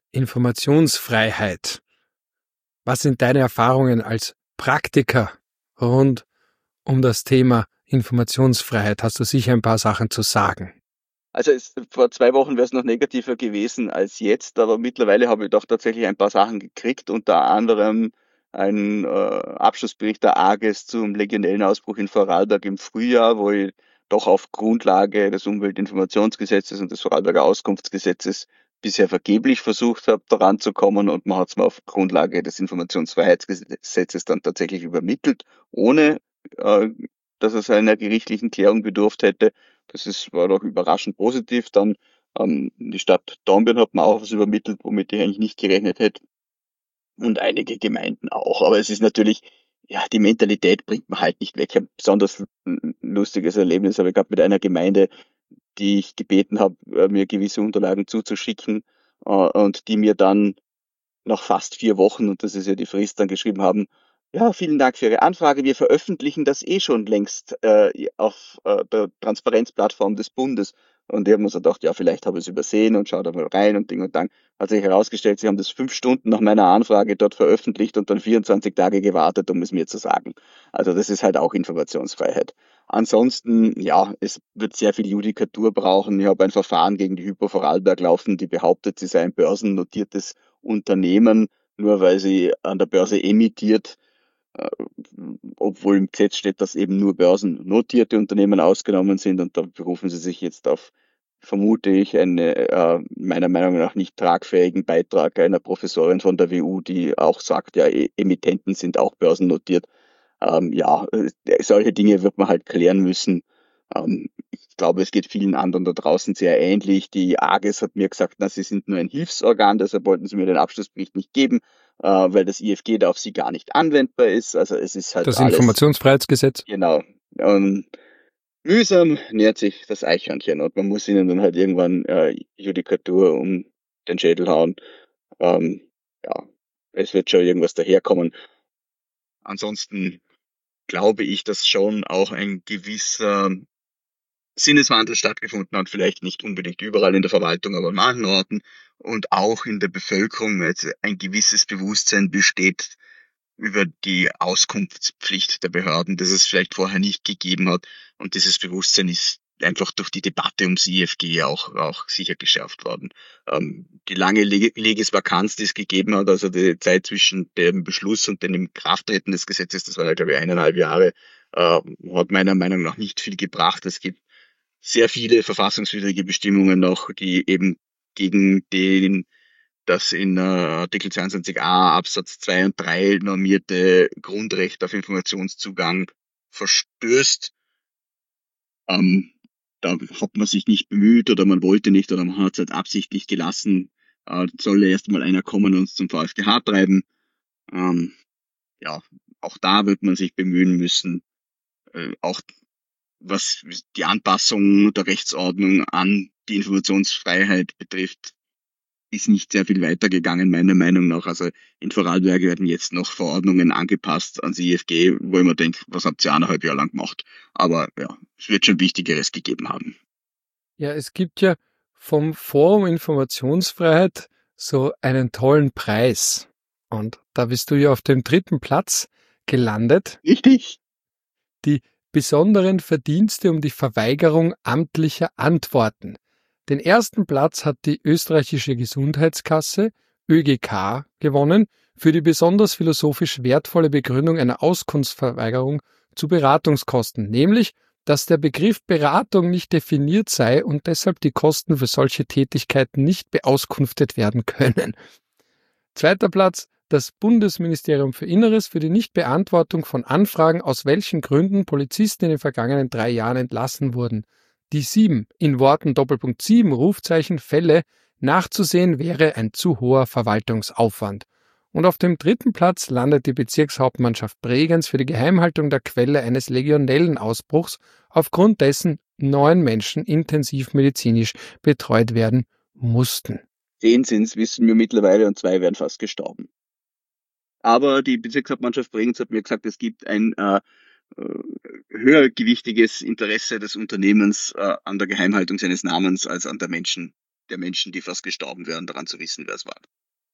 Informationsfreiheit. Was sind deine Erfahrungen als Praktiker rund um das Thema Informationsfreiheit? Hast du sicher ein paar Sachen zu sagen?
Also vor 2 Wochen wäre es noch negativer gewesen als jetzt, aber mittlerweile habe ich doch tatsächlich ein paar Sachen gekriegt, unter anderem einen Abschlussbericht der AGES zum legionellen Ausbruch in Vorarlberg im Frühjahr, wo ich doch auf Grundlage des Umweltinformationsgesetzes und des Vorarlberger Auskunftsgesetzes bisher vergeblich versucht habe, daran zu kommen, und man hat es mir auf Grundlage des Informationsfreiheitsgesetzes dann tatsächlich übermittelt, ohne dass es einer gerichtlichen Klärung bedurft hätte. War doch überraschend positiv. Dann die Stadt Dornbirn hat mir auch was übermittelt, womit ich eigentlich nicht gerechnet hätte. Und einige Gemeinden auch. Aber es ist natürlich, ja, die Mentalität bringt man halt nicht weg. Ich habe ein besonders lustiges Erlebnis habe ich gehabt mit einer Gemeinde, die ich gebeten habe, mir gewisse Unterlagen zuzuschicken, und die mir dann nach fast 4 Wochen, und das ist ja die Frist, dann geschrieben haben: Ja, vielen Dank für Ihre Anfrage. Wir veröffentlichen das schon längst auf der Transparenzplattform des Bundes. Und ich habe mir so gedacht, ja, vielleicht habe ich es übersehen und schau da mal rein und Ding und Dang. Hat sich herausgestellt, sie haben das 5 Stunden nach meiner Anfrage dort veröffentlicht und dann 24 Tage gewartet, um es mir zu sagen. Also das ist halt auch Informationsfreiheit. Ansonsten, ja, es wird sehr viel Judikatur brauchen. Ich habe ein Verfahren gegen die Hypo Vorarlberg laufen, die behauptet, sie sei ein börsennotiertes Unternehmen, nur weil sie an der Börse emittiert, obwohl im Gesetz steht, dass eben nur börsennotierte Unternehmen ausgenommen sind, und da berufen sie sich jetzt auf, vermute ich, einen meiner Meinung nach nicht tragfähigen Beitrag einer Professorin von der WU, die auch sagt, ja, Emittenten sind auch börsennotiert. Solche Dinge wird man halt klären müssen. Ich glaube, es geht vielen anderen da draußen sehr ähnlich. Die AGES hat mir gesagt, na, sie sind nur ein Hilfsorgan, deshalb wollten sie mir den Abschlussbericht nicht geben, weil das IFG da auf sie gar nicht anwendbar ist. Also es ist halt
das
alles,
Informationsfreiheitsgesetz.
Genau. Und mühsam nähert sich das Eichhörnchen und man muss ihnen dann halt irgendwann Judikatur um den Schädel hauen. Ja, es wird schon irgendwas daherkommen. Ansonsten glaube ich, dass schon auch ein gewisser Sinneswandel stattgefunden hat, vielleicht nicht unbedingt überall in der Verwaltung, aber an manchen Orten, und auch in der Bevölkerung jetzt ein gewisses Bewusstsein besteht über die Auskunftspflicht der Behörden, das es vielleicht vorher nicht gegeben hat. Und dieses Bewusstsein ist einfach durch die Debatte ums IFG auch sicher geschärft worden. Die lange Legisvakanz, die es gegeben hat, also die Zeit zwischen dem Beschluss und dem Inkrafttreten des Gesetzes, das waren, glaube ich, 1,5 Jahre, hat meiner Meinung nach nicht viel gebracht. Es gibt sehr viele verfassungswidrige Bestimmungen noch, die eben gegen das in Artikel 22a Absatz 2 und 3 normierte Grundrecht auf Informationszugang verstößt. da hat man sich nicht bemüht oder man wollte nicht oder man hat es halt absichtlich gelassen. Soll erst mal einer kommen und uns zum VfGH treiben. Ähm, ja, auch da wird man sich bemühen müssen, auch was die Anpassung der Rechtsordnung an die Informationsfreiheit betrifft, ist nicht sehr viel weitergegangen, meiner Meinung nach. Also in Vorarlberg werden jetzt noch Verordnungen angepasst ans IFG, wo ich mir denke, was habt ihr 1,5 Jahre lang gemacht? Aber ja, es wird schon Wichtigeres gegeben haben.
Ja, es gibt ja vom Forum Informationsfreiheit so einen tollen Preis. Und da bist du ja auf dem 3. Platz gelandet.
Richtig.
Die besonderen Verdienste um die Verweigerung amtlicher Antworten. Den 1. Platz hat die österreichische Gesundheitskasse ÖGK gewonnen für die besonders philosophisch wertvolle Begründung einer Auskunftsverweigerung zu Beratungskosten, nämlich, dass der Begriff Beratung nicht definiert sei und deshalb die Kosten für solche Tätigkeiten nicht beauskunftet werden können. 2. Platz, das Bundesministerium für Inneres für die Nichtbeantwortung von Anfragen, aus welchen Gründen Polizisten in den vergangenen 3 Jahren entlassen wurden. Die 7, in Worten Doppelpunkt 7, Rufzeichen, Fälle, nachzusehen wäre ein zu hoher Verwaltungsaufwand. Und auf dem 3. Platz landet die Bezirkshauptmannschaft Bregenz für die Geheimhaltung der Quelle eines Legionellenausbruchs, aufgrund dessen 9 Menschen intensivmedizinisch betreut werden mussten.
10 sind's, wissen wir mittlerweile, und 2 wären fast gestorben. Aber die Bezirkshauptmannschaft Bregenz hat mir gesagt, es gibt ein höhergewichtiges Interesse des Unternehmens an der Geheimhaltung seines Namens als an der Menschen, die fast gestorben wären, daran zu wissen, wer es war.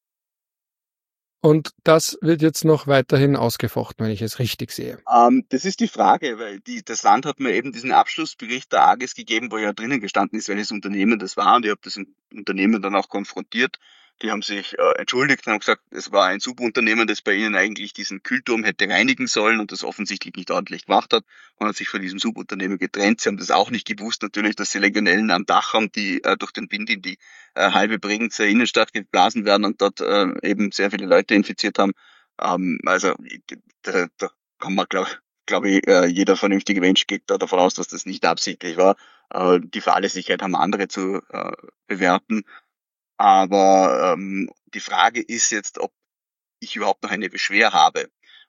Und das wird jetzt noch weiterhin ausgefochten, wenn ich es richtig sehe.
Das ist die Frage, weil das Land hat mir eben diesen Abschlussbericht der AGES gegeben, wo ja drinnen gestanden ist, welches Unternehmen das war, und ich habe das Unternehmen dann auch konfrontiert. Die haben sich entschuldigt und haben gesagt, es war ein Subunternehmen, das bei ihnen eigentlich diesen Kühlturm hätte reinigen sollen und das offensichtlich nicht ordentlich gemacht hat. Man hat sich von diesem Subunternehmen getrennt. Sie haben das auch nicht gewusst, natürlich, dass sie Legionellen am Dach haben, die durch den Wind in die halbe Bregenzer Innenstadt geblasen werden und dort eben sehr viele Leute infiziert haben. Also da kann man, glaube ich, jeder vernünftige Mensch geht da davon aus, dass das nicht absichtlich war. Die Fahrlässigkeit haben andere zu bewerten. Aber die Frage ist jetzt, ob ich überhaupt noch eine Beschwer habe,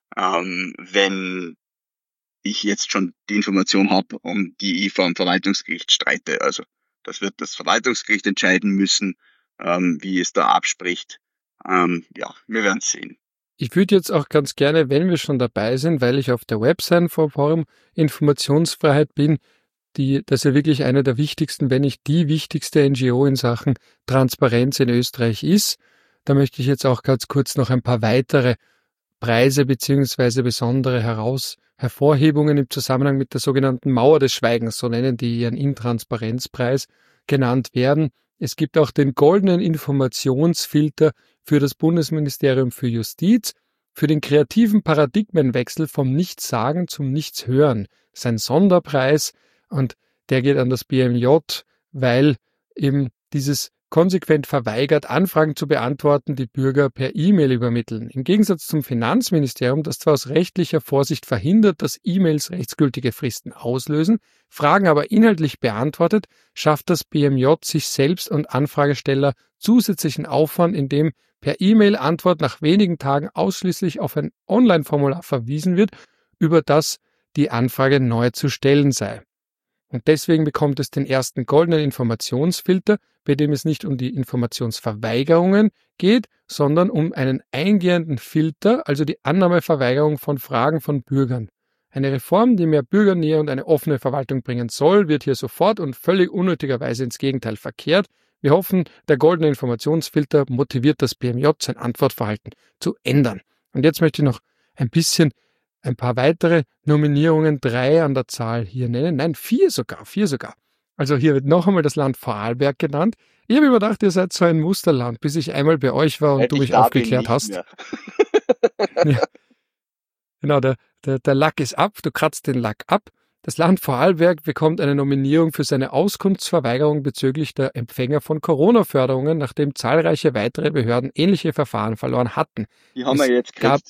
wenn ich jetzt schon die Information habe, um die ich vor dem Verwaltungsgericht streite. Also das wird das Verwaltungsgericht entscheiden müssen, wie es da abspricht. Ja, wir werden sehen.
Ich würde jetzt auch ganz gerne, wenn wir schon dabei sind, weil ich auf der Website vom Forum Informationsfreiheit bin, das ja wirklich eine der wichtigsten, wenn nicht die wichtigste NGO in Sachen Transparenz in Österreich ist. Da möchte ich jetzt auch ganz kurz noch ein paar weitere Preise beziehungsweise besondere Hervorhebungen im Zusammenhang mit der sogenannten Mauer des Schweigens, so nennen die ihren Intransparenzpreis, genannt werden. Es gibt auch den goldenen Informationsfilter für das Bundesministerium für Justiz, für den kreativen Paradigmenwechsel vom Nichtsagen zum Nichtshören. Das ist ein Sonderpreis und der geht an das BMJ, weil eben dieses konsequent verweigert, Anfragen zu beantworten, die Bürger per E-Mail übermitteln. Im Gegensatz zum Finanzministerium, das zwar aus rechtlicher Vorsicht verhindert, dass E-Mails rechtsgültige Fristen auslösen, Fragen aber inhaltlich beantwortet, schafft das BMJ sich selbst und Anfragesteller zusätzlichen Aufwand, indem per E-Mail-Antwort nach wenigen Tagen ausschließlich auf ein Online-Formular verwiesen wird, über das die Anfrage neu zu stellen sei. Und deswegen bekommt es den ersten goldenen Informationsfilter, bei dem es nicht um die Informationsverweigerungen geht, sondern um einen eingehenden Filter, also die Annahmeverweigerung von Fragen von Bürgern. Eine Reform, die mehr Bürgernähe und eine offene Verwaltung bringen soll, wird hier sofort und völlig unnötigerweise ins Gegenteil verkehrt. Wir hoffen, der goldene Informationsfilter motiviert das BMJ, sein Antwortverhalten zu ändern. Und jetzt möchte ich noch ein paar weitere Nominierungen, 3 an der Zahl hier nennen. Nein, 4 sogar. Also hier wird noch einmal das Land Vorarlberg genannt. Ich habe mir gedacht, ihr seid so ein Musterland, bis ich einmal bei euch war und du mich aufgeklärt hast. Ja. Genau, der Lack ist ab, du kratzt den Lack ab. Das Land Vorarlberg bekommt eine Nominierung für seine Auskunftsverweigerung bezüglich der Empfänger von Corona-Förderungen, nachdem zahlreiche weitere Behörden ähnliche Verfahren verloren hatten.
Die haben wir jetzt gekriegt.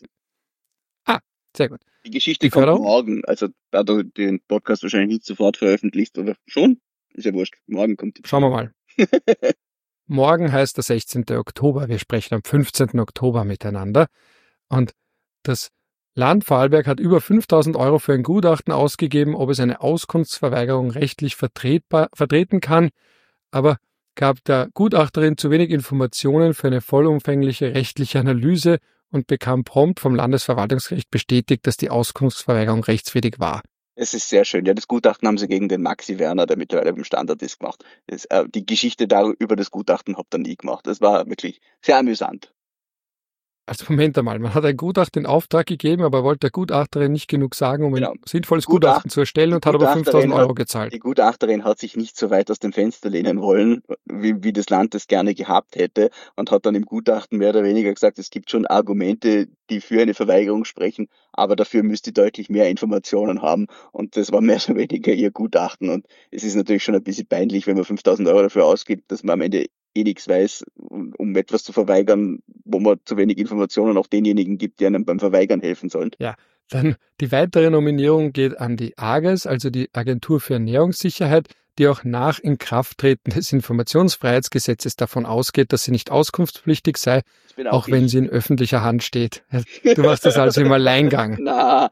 Sehr gut.
Die Geschichte kommt morgen, also da du den Podcast wahrscheinlich nicht sofort veröffentlichst, oder schon? ist ja wurscht. Morgen kommt die.
Schauen wir mal. Morgen heißt der 16. Oktober. Wir sprechen am 15. Oktober miteinander. Und das Land Vorarlberg hat über 5.000 Euro für ein Gutachten ausgegeben, ob es eine Auskunftsverweigerung rechtlich vertreten kann, aber gab der Gutachterin zu wenig Informationen für eine vollumfängliche rechtliche Analyse und bekam prompt vom Landesverwaltungsgericht bestätigt, dass die Auskunftsverweigerung rechtswidrig war.
Es ist sehr schön. Ja, das Gutachten haben sie gegen den Maxi Werner, der mittlerweile beim Standard ist, gemacht. Die Geschichte über das Gutachten habt ihr nie gemacht. Das war wirklich sehr amüsant.
Also Moment einmal, man hat ein Gutachten in Auftrag gegeben, aber wollte der Gutachterin nicht genug sagen, um
Genau.
ein sinnvolles Gutachten zu erstellen und hat aber 5.000 Euro gezahlt.
Die Gutachterin hat sich nicht so weit aus dem Fenster lehnen wollen, wie das Land das gerne gehabt hätte, und hat dann im Gutachten mehr oder weniger gesagt, es gibt schon Argumente, die für eine Verweigerung sprechen, aber dafür müsste deutlich mehr Informationen haben, und das war mehr oder weniger ihr Gutachten. Und es ist natürlich schon ein bisschen peinlich, wenn man 5.000 Euro dafür ausgibt, dass man am Ende nichts weiß, um etwas zu verweigern, wo man zu wenig Informationen auch denjenigen gibt, die einem beim Verweigern helfen sollen.
Ja, dann die weitere Nominierung geht an die AGES, also die Agentur für Ernährungssicherheit, die auch nach Inkrafttreten des Informationsfreiheitsgesetzes davon ausgeht, dass sie nicht auskunftspflichtig sei, auch wenn sie in öffentlicher Hand steht. Du machst das also im Alleingang.
Na,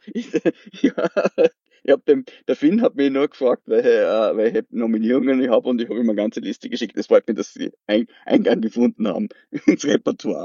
der Finn hat mich nur gefragt, welche Nominierungen ich habe, und ich habe ihm eine ganze Liste geschickt. Es freut mich, dass sie Eingang gefunden haben ins Repertoire.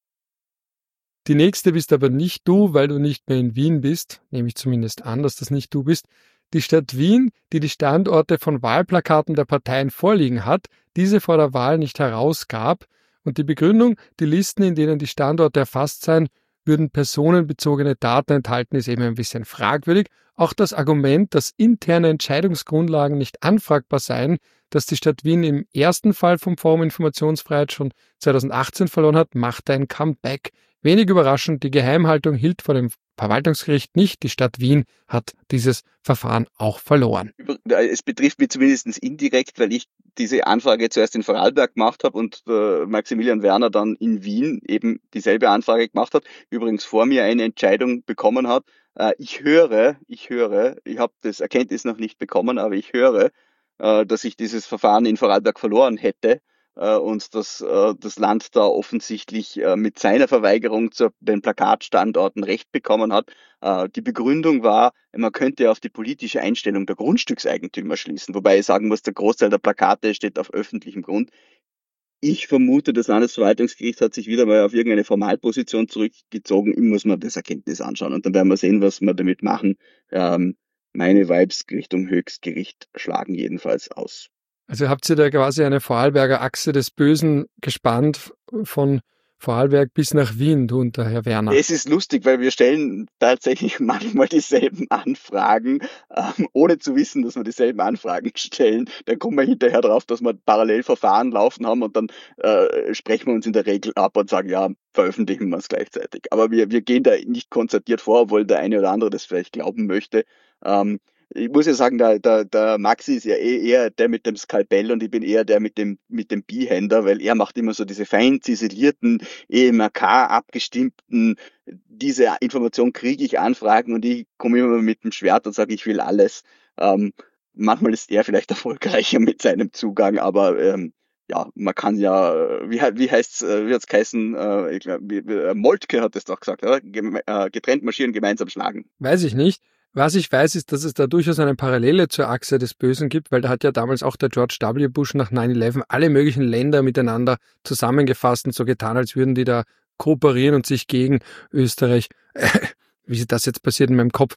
Die nächste bist aber nicht du, weil du nicht mehr in Wien bist, nehme ich zumindest an, dass das nicht du bist. Die Stadt Wien, die die Standorte von Wahlplakaten der Parteien vorliegen hat, diese vor der Wahl nicht herausgab, und die Begründung, die Listen, in denen die Standorte erfasst seien, würden personenbezogene Daten enthalten, ist eben ein bisschen fragwürdig. Auch das Argument, dass interne Entscheidungsgrundlagen nicht anfragbar seien, dass die Stadt Wien im ersten Fall vom Forum Informationsfreiheit schon 2018 verloren hat, macht ein Comeback. Wenig überraschend, die Geheimhaltung hielt vor dem Verwaltungsgericht nicht. Die Stadt Wien hat dieses Verfahren auch verloren.
Es betrifft mich zumindest indirekt, weil ich diese Anfrage zuerst in Vorarlberg gemacht habe und Maximilian Werner dann in Wien eben dieselbe Anfrage gemacht hat, übrigens vor mir eine Entscheidung bekommen hat. Ich höre, ich habe das Erkenntnis noch nicht bekommen, aber ich höre, dass ich dieses Verfahren in Vorarlberg verloren hätte. Und dass das Land da offensichtlich mit seiner Verweigerung zu den Plakatstandorten Recht bekommen hat. Die Begründung war, man könnte auf die politische Einstellung der Grundstückseigentümer schließen, wobei ich sagen muss, der Großteil der Plakate steht auf öffentlichem Grund. Ich vermute, das Landesverwaltungsgericht hat sich wieder mal auf irgendeine Formalposition zurückgezogen. Ich muss mir das Erkenntnis anschauen und dann werden wir sehen, was wir damit machen. Meine Vibes Richtung Höchstgericht schlagen jedenfalls aus.
Also habt ihr da quasi eine Vorarlberger Achse des Bösen gespannt von Vorarlberg bis nach Wien, du und der Herr Werner?
Es ist lustig, weil wir stellen tatsächlich manchmal dieselben Anfragen, ohne zu wissen, dass wir dieselben Anfragen stellen. Dann kommen wir hinterher drauf, dass wir parallel Verfahren laufen haben, und dann sprechen wir uns in der Regel ab und sagen, ja, veröffentlichen wir es gleichzeitig. Aber wir gehen da nicht konzertiert vor, obwohl der eine oder andere das vielleicht glauben möchte. Ich muss ja sagen, der Maxi ist ja eher der mit dem Skalpell und ich bin eher der mit dem Bihänder, weil er macht immer so diese fein ziselierten, EMRK abgestimmten, diese Information kriege ich Anfragen, und ich komme immer mit dem Schwert und sage, ich will alles. Manchmal ist er vielleicht erfolgreicher mit seinem Zugang, aber ja, man kann ja, wie hat's geheißen, ich glaube, Moltke hat es doch gesagt, oder? Getrennt marschieren, gemeinsam schlagen.
Weiß ich nicht. Was ich weiß, ist, dass es da durchaus eine Parallele zur Achse des Bösen gibt, weil da hat ja damals auch der George W. Bush nach 9/11 alle möglichen Länder miteinander zusammengefasst und so getan, als würden die da kooperieren und sich gegen Österreich, wie ist das jetzt passiert in meinem Kopf,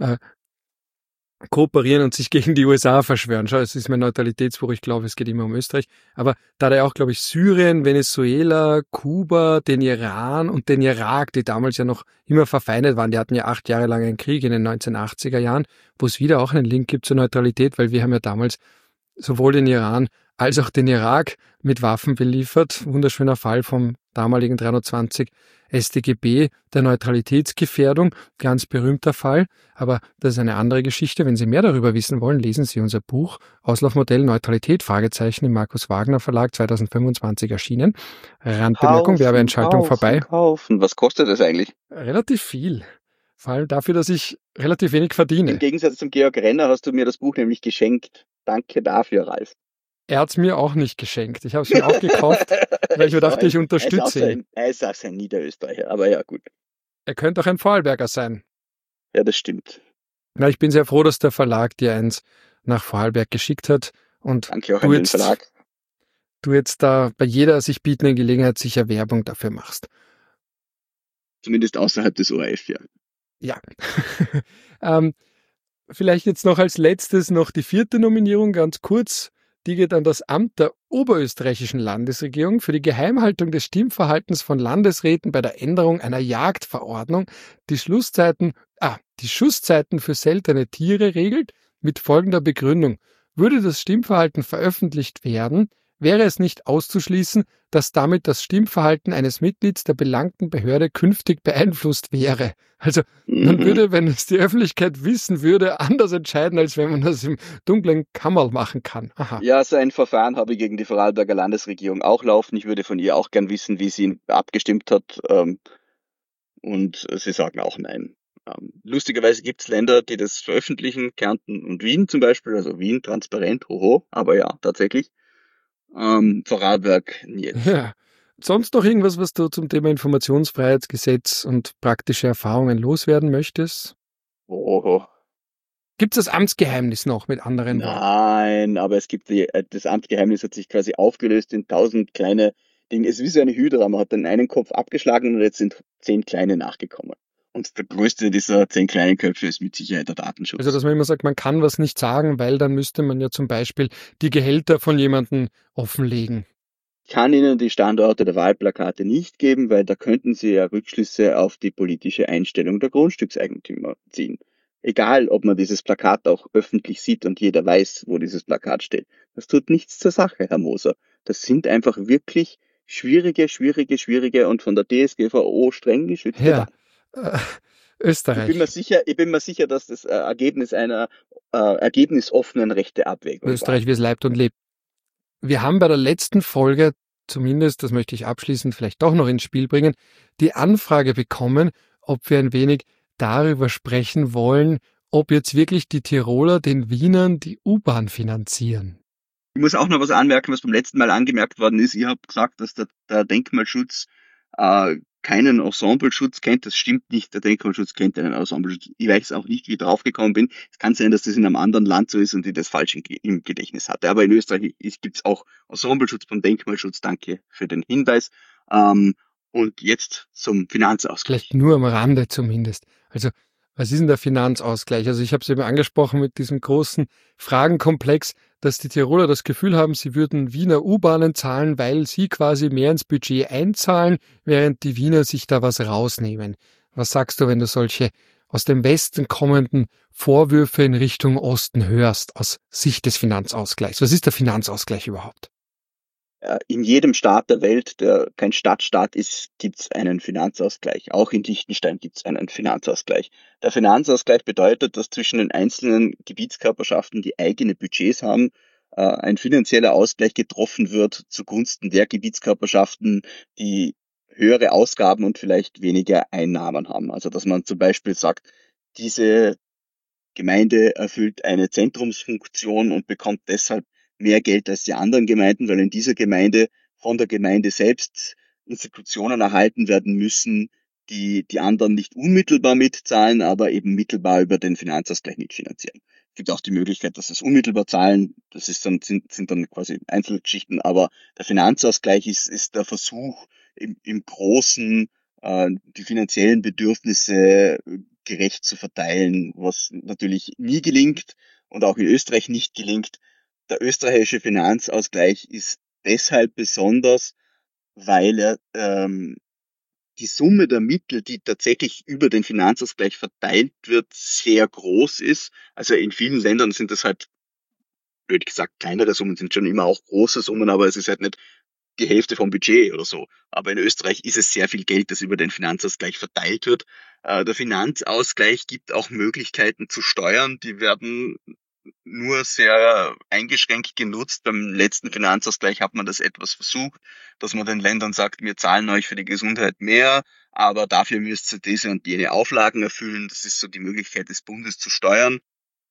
kooperieren und sich gegen die USA verschwören. Schau, es ist mein Neutralitätsbuch, ich glaube, es geht immer um Österreich. Aber da hat er auch, glaube ich, Syrien, Venezuela, Kuba, den Iran und den Irak, die damals ja noch immer verfeindet waren. Die hatten ja 8 Jahre lang einen Krieg in den 1980er Jahren, wo es wieder auch einen Link gibt zur Neutralität, weil wir haben ja damals sowohl den Iran als auch den Irak mit Waffen beliefert. Wunderschöner Fall vom damaligen 320 StGB der Neutralitätsgefährdung, ganz berühmter Fall, aber das ist eine andere Geschichte. Wenn Sie mehr darüber wissen wollen, lesen Sie unser Buch Auslaufmodell Neutralität, Fragezeichen, im Markus Wagner Verlag 2025 erschienen. Randbemerkung, Werbeentschaltung vorbei.
Kaufen. Was kostet das eigentlich?
Relativ viel. Vor allem dafür, dass ich relativ wenig verdiene.
Im Gegensatz zum Georg Renner hast du mir das Buch nämlich geschenkt. Danke dafür, Ralf.
Er hat's mir auch nicht geschenkt. Ich habe es mir auch gekauft, weil ich mir dachte, ich unterstütze ihn.
Er ist auch ein Niederösterreicher, aber ja, gut.
Er könnte auch ein Vorarlberger sein.
Ja, das stimmt.
Na, ich bin sehr froh, dass der Verlag dir eins nach Vorarlberg geschickt hat und
Danke auch an den Verlag.
du jetzt da bei jeder sich bietenden Gelegenheit sicher Werbung dafür machst.
Zumindest außerhalb des ORF, ja.
Ja. Vielleicht jetzt noch als letztes noch die 4. Nominierung, ganz kurz. Die geht an das Amt der oberösterreichischen Landesregierung für die Geheimhaltung des Stimmverhaltens von Landesräten bei der Änderung einer Jagdverordnung, die Schusszeiten für seltene Tiere regelt, mit folgender Begründung. Würde das Stimmverhalten veröffentlicht werden, wäre es nicht auszuschließen, dass damit das Stimmverhalten eines Mitglieds der belangten Behörde künftig beeinflusst wäre. Also man würde, wenn es die Öffentlichkeit wissen würde, anders entscheiden, als wenn man das im dunklen Kammerl machen kann. Aha.
Ja, so ein Verfahren habe ich gegen die Vorarlberger Landesregierung auch laufen. Ich würde von ihr auch gern wissen, wie sie abgestimmt hat. Und sie sagen auch nein. Lustigerweise gibt es Länder, die das veröffentlichen, Kärnten und Wien zum Beispiel, also Wien transparent, hoho, aber ja, tatsächlich. Vorarlberg jetzt.
Ja. Sonst noch irgendwas, was du zum Thema Informationsfreiheitsgesetz und praktische Erfahrungen loswerden möchtest?
Oh.
Gibt es das Amtsgeheimnis noch mit anderen Worten?
Nein, aber es gibt das Amtsgeheimnis hat sich quasi aufgelöst in 1000 kleine Dinge. Es ist wie so eine Hydra, man hat den einen Kopf abgeschlagen und jetzt sind 10 kleine nachgekommen. Und der größte dieser 10 kleinen Köpfe ist mit Sicherheit der Datenschutz.
Also, dass man immer sagt, man kann was nicht sagen, weil dann müsste man ja zum Beispiel die Gehälter von jemandem offenlegen.
Ich kann Ihnen die Standorte der Wahlplakate nicht geben, weil da könnten Sie ja Rückschlüsse auf die politische Einstellung der Grundstückseigentümer ziehen. Egal, ob man dieses Plakat auch öffentlich sieht und jeder weiß, wo dieses Plakat steht. Das tut nichts zur Sache, Herr Moser. Das sind einfach wirklich schwierige und von der DSGVO streng geschützte Daten.
Österreich.
Ich bin mir sicher, dass das Ergebnis einer ergebnisoffenen Rechteabwägung
Österreich, wie es leibt und lebt. Wir haben bei der letzten Folge, zumindest, das möchte ich abschließend vielleicht doch noch ins Spiel bringen, die Anfrage bekommen, ob wir ein wenig darüber sprechen wollen, ob jetzt wirklich die Tiroler den Wienern die U-Bahn finanzieren.
Ich muss auch noch was anmerken, was beim letzten Mal angemerkt worden ist. Ihr habt gesagt, dass der Denkmalschutz keinen Ensembleschutz kennt. Das stimmt nicht. Der Denkmalschutz kennt einen Ensembleschutz. Ich weiß auch nicht, wie ich draufgekommen bin. Es kann sein, dass das in einem anderen Land so ist und ich das falsch im Gedächtnis hatte. Aber in Österreich gibt es auch Ensembleschutz beim Denkmalschutz. Danke für den Hinweis. Und jetzt zum Finanzausgleich.
Vielleicht nur am Rande zumindest. Also, was ist denn der Finanzausgleich? Also ich habe es eben angesprochen mit diesem großen Fragenkomplex, dass die Tiroler das Gefühl haben, sie würden Wiener U-Bahnen zahlen, weil sie quasi mehr ins Budget einzahlen, während die Wiener sich da was rausnehmen. Was sagst du, wenn du solche aus dem Westen kommenden Vorwürfe in Richtung Osten hörst, aus Sicht des Finanzausgleichs? Was ist der Finanzausgleich überhaupt?
In jedem Staat der Welt, der kein Stadtstaat ist, gibt es einen Finanzausgleich. Auch in Liechtenstein gibt es einen Finanzausgleich. Der Finanzausgleich bedeutet, dass zwischen den einzelnen Gebietskörperschaften, die eigene Budgets haben, ein finanzieller Ausgleich getroffen wird zugunsten der Gebietskörperschaften, die höhere Ausgaben und vielleicht weniger Einnahmen haben. Also dass man zum Beispiel sagt, diese Gemeinde erfüllt eine Zentrumsfunktion und bekommt deshalb mehr Geld als die anderen Gemeinden, weil in dieser Gemeinde von der Gemeinde selbst Institutionen erhalten werden müssen, die anderen nicht unmittelbar mitzahlen, aber eben mittelbar über den Finanzausgleich mitfinanzieren. Es gibt auch die Möglichkeit, dass es unmittelbar zahlen, das ist dann, sind dann quasi Einzelgeschichten, aber der Finanzausgleich ist der Versuch, im Großen die finanziellen Bedürfnisse gerecht zu verteilen, was natürlich nie gelingt und auch in Österreich nicht gelingt. Der österreichische Finanzausgleich ist deshalb besonders, weil er die Summe der Mittel, die tatsächlich über den Finanzausgleich verteilt wird, sehr groß ist. Also in vielen Ländern sind das halt, blöd gesagt, kleinere Summen, sind schon immer auch große Summen, aber es ist halt nicht die Hälfte vom Budget oder so. Aber in Österreich ist es sehr viel Geld, das über den Finanzausgleich verteilt wird. Der Finanzausgleich gibt auch Möglichkeiten zu steuern, die werden nur sehr eingeschränkt genutzt. Beim letzten Finanzausgleich hat man das etwas versucht, dass man den Ländern sagt, wir zahlen euch für die Gesundheit mehr, aber dafür müsst ihr diese und jene Auflagen erfüllen. Das ist so die Möglichkeit des Bundes zu steuern.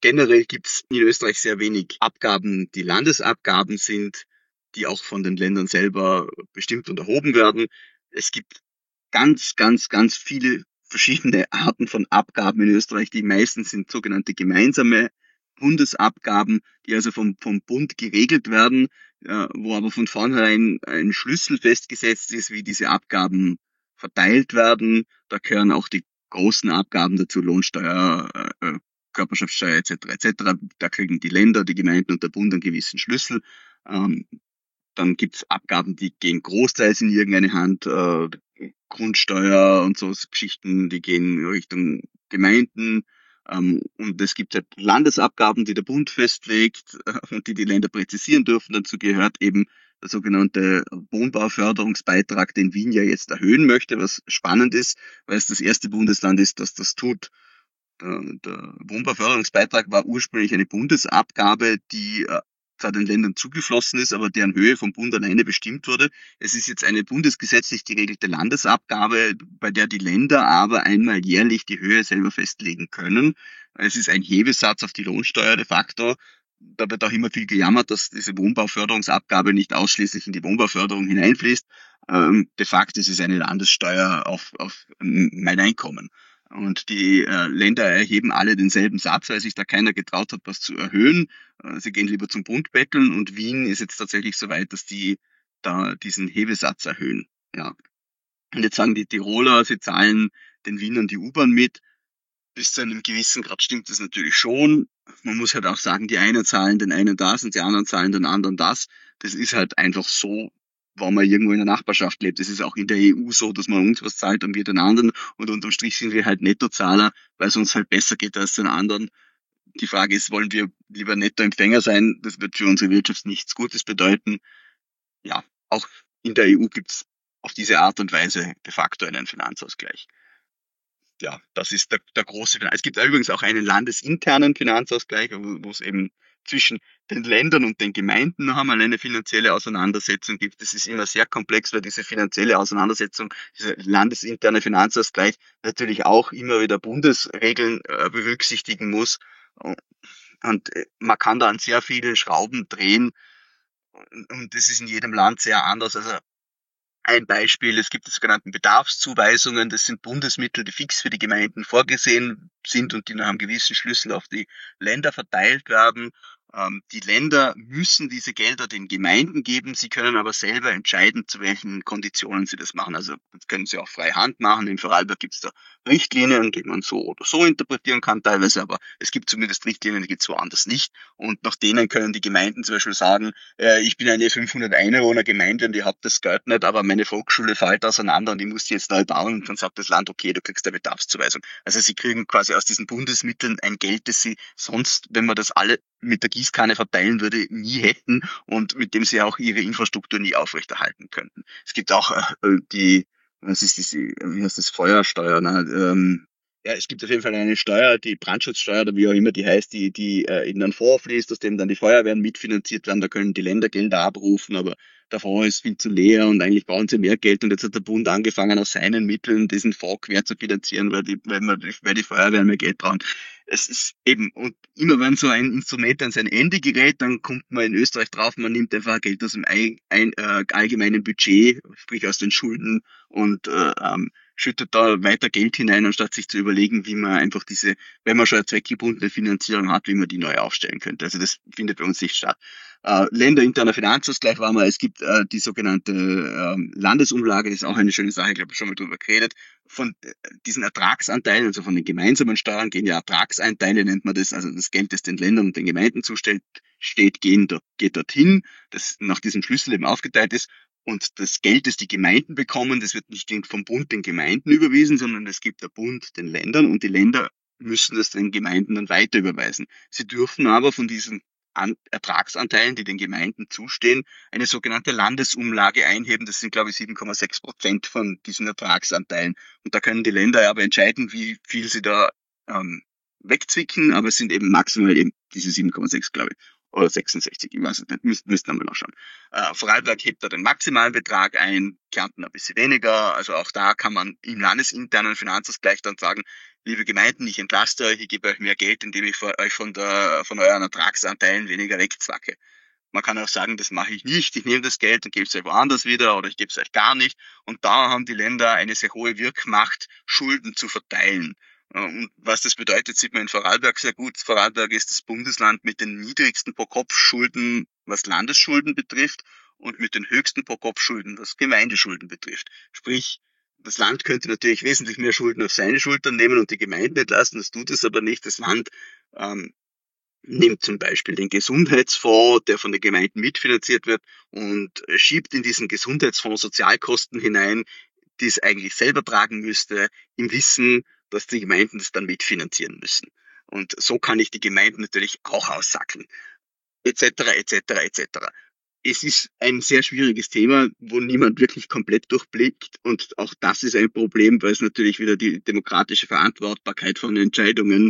generell gibt's in Österreich sehr wenig Abgaben, die Landesabgaben sind, die auch von den Ländern selber bestimmt und erhoben werden. Es gibt ganz, ganz, ganz viele verschiedene Arten von Abgaben in Österreich. Die meisten sind sogenannte gemeinsame Bundesabgaben, die also vom Bund geregelt werden, wo aber von vornherein ein Schlüssel festgesetzt ist, wie diese Abgaben verteilt werden. Da gehören auch die großen Abgaben dazu, Lohnsteuer, Körperschaftssteuer etc. etc. Da kriegen die Länder, die Gemeinden und der Bund einen gewissen Schlüssel. Ähm, Dann gibt's Abgaben, die gehen großteils in irgendeine Hand, Grundsteuer und so Geschichten, die gehen Richtung Gemeinden. Und es gibt halt Landesabgaben, die der Bund festlegt und die Länder präzisieren dürfen. Dazu gehört eben der sogenannte Wohnbauförderungsbeitrag, den Wien ja jetzt erhöhen möchte, was spannend ist, weil es das erste Bundesland ist, das das tut. Der Wohnbauförderungsbeitrag war ursprünglich eine Bundesabgabe, die zwar den Ländern zugeflossen ist, aber deren Höhe vom Bund alleine bestimmt wurde. Es ist jetzt eine bundesgesetzlich geregelte Landesabgabe, bei der die Länder aber einmal jährlich die Höhe selber festlegen können. Es ist ein Hebesatz auf die Lohnsteuer de facto. Da wird auch immer viel gejammert, dass diese Wohnbauförderungsabgabe nicht ausschließlich in die Wohnbauförderung hineinfließt. De facto ist es eine Landessteuer auf mein Einkommen. Und die Länder erheben alle denselben Satz, weil sich da keiner getraut hat, was zu erhöhen. Sie gehen lieber zum Bund betteln und Wien ist jetzt tatsächlich so weit, dass die da diesen Hebesatz erhöhen. Ja. Und jetzt sagen die Tiroler, sie zahlen den Wienern die U-Bahn mit. Bis zu einem gewissen Grad stimmt das natürlich schon. Man muss halt auch sagen, die einen zahlen den einen das und die anderen zahlen den anderen das. Das ist halt einfach so, weil man irgendwo in der Nachbarschaft lebt. Es ist auch in der EU so, dass man uns was zahlt und wir den anderen. Und unterm Strich sind wir halt Nettozahler, weil es uns halt besser geht als den anderen. Die Frage ist, wollen wir lieber Nettoempfänger sein? Das wird für unsere Wirtschaft nichts Gutes bedeuten. Ja, auch in der EU gibt es auf diese Art und Weise de facto einen Finanzausgleich. Ja, das ist der große. Es gibt übrigens auch einen landesinternen Finanzausgleich, wo es eben zwischen den Ländern und den Gemeinden noch einmal eine finanzielle Auseinandersetzung gibt. Das ist immer sehr komplex, weil diese finanzielle Auseinandersetzung, dieser landesinterne Finanzausgleich natürlich auch immer wieder Bundesregeln berücksichtigen muss. Und man kann da an sehr vielen Schrauben drehen und das ist in jedem Land sehr anders. Also ein Beispiel, es gibt die sogenannten Bedarfszuweisungen, das sind Bundesmittel, die fix für die Gemeinden vorgesehen sind und die nach einem gewissen Schlüssel auf die Länder verteilt werden. Die Länder müssen diese Gelder den Gemeinden geben, sie können aber selber entscheiden, zu welchen Konditionen sie das machen. Also das können sie auch frei Hand machen. In Vorarlberg gibt es da Richtlinien, die man so oder so interpretieren kann teilweise, aber es gibt zumindest Richtlinien, die gibt es woanders nicht. Und nach denen können die Gemeinden zum Beispiel sagen, ich bin eine 500 Einwohner Gemeinde und ich habe das Geld nicht, aber meine Volksschule fällt auseinander und ich muss die jetzt neu bauen und dann sagt das Land, okay, du kriegst eine Bedarfszuweisung. Also sie kriegen quasi aus diesen Bundesmitteln ein Geld, das sie sonst, wenn man das alle mit der Gießkanne verteilen würde, nie hätten und mit dem sie auch ihre Infrastruktur nie aufrechterhalten könnten. Es gibt auch was ist das, wie heißt das, Feuersteuer, ne? Ja, es gibt auf jeden Fall eine Steuer, die Brandschutzsteuer oder wie auch immer die heißt, die in einen Fonds fließt, aus dem dann die Feuerwehren mitfinanziert werden. Da können die Länder Gelder abrufen, aber der Fonds ist viel zu leer und eigentlich brauchen sie mehr Geld. Und jetzt hat der Bund angefangen, aus seinen Mitteln diesen Fonds quer zu finanzieren, weil die Feuerwehren mehr Geld brauchen. Es ist eben, und immer wenn so ein Instrument an sein Ende gerät, dann kommt man in Österreich drauf, man nimmt einfach Geld aus dem allgemeinen Budget, sprich aus den Schulden und schüttet da weiter Geld hinein, anstatt sich zu überlegen, wie man einfach diese, wenn man schon eine zweckgebundene Finanzierung hat, wie man die neu aufstellen könnte. Also das findet bei uns nicht statt. Länderinterner Finanzausgleich war mal, es gibt die sogenannte Landesumlage, das ist auch eine schöne Sache, ich glaube, schon mal drüber geredet. Von diesen Ertragsanteilen, also von den gemeinsamen Steuern, gehen ja Ertragsanteile, nennt man das, also das Geld, das den Ländern und den Gemeinden zustellt, geht dorthin, das nach diesem Schlüssel eben aufgeteilt ist. Und das Geld, das die Gemeinden bekommen, das wird nicht vom Bund den Gemeinden überwiesen, sondern es gibt der Bund den Ländern und die Länder müssen das den Gemeinden dann weiter überweisen. Sie dürfen aber von diesen Ertragsanteilen, die den Gemeinden zustehen, eine sogenannte Landesumlage einheben. Das sind, glaube ich, 7,6% von diesen Ertragsanteilen. Und da können die Länder aber entscheiden, wie viel sie da wegzwicken, aber es sind eben maximal eben diese 7,6, glaube ich. oder 66, ich weiß es nicht, müssten wir noch schauen. Vorarlberg hebt da den maximalen Betrag ein, Kärnten ein bisschen weniger, also auch da kann man im landesinternen Finanzausgleich dann sagen, liebe Gemeinden, ich entlaste euch, ich gebe euch mehr Geld, indem ich euch von euren Ertragsanteilen weniger wegzwacke. Man kann auch sagen, das mache ich nicht, ich nehme das Geld und gebe es euch woanders wieder oder ich gebe es euch gar nicht. Und da haben die Länder eine sehr hohe Wirkmacht, Schulden zu verteilen. Und was das bedeutet, sieht man in Vorarlberg sehr gut. Vorarlberg ist das Bundesland mit den niedrigsten Pro-Kopf-Schulden, was Landesschulden betrifft, und mit den höchsten Pro-Kopf-Schulden, was Gemeindeschulden betrifft. Sprich, das Land könnte natürlich wesentlich mehr Schulden auf seine Schultern nehmen und die Gemeinden entlasten, das tut es aber nicht. Das Land nimmt zum Beispiel den Gesundheitsfonds, der von den Gemeinden mitfinanziert wird, und schiebt in diesen Gesundheitsfonds Sozialkosten hinein, die es eigentlich selber tragen müsste, im Wissen, dass die Gemeinden das dann mitfinanzieren müssen. Und so kann ich die Gemeinden natürlich auch aussackeln, etc., etc., etc. Es ist ein sehr schwieriges Thema, wo niemand wirklich komplett durchblickt, und auch das ist ein Problem, weil es natürlich wieder die demokratische Verantwortbarkeit von Entscheidungen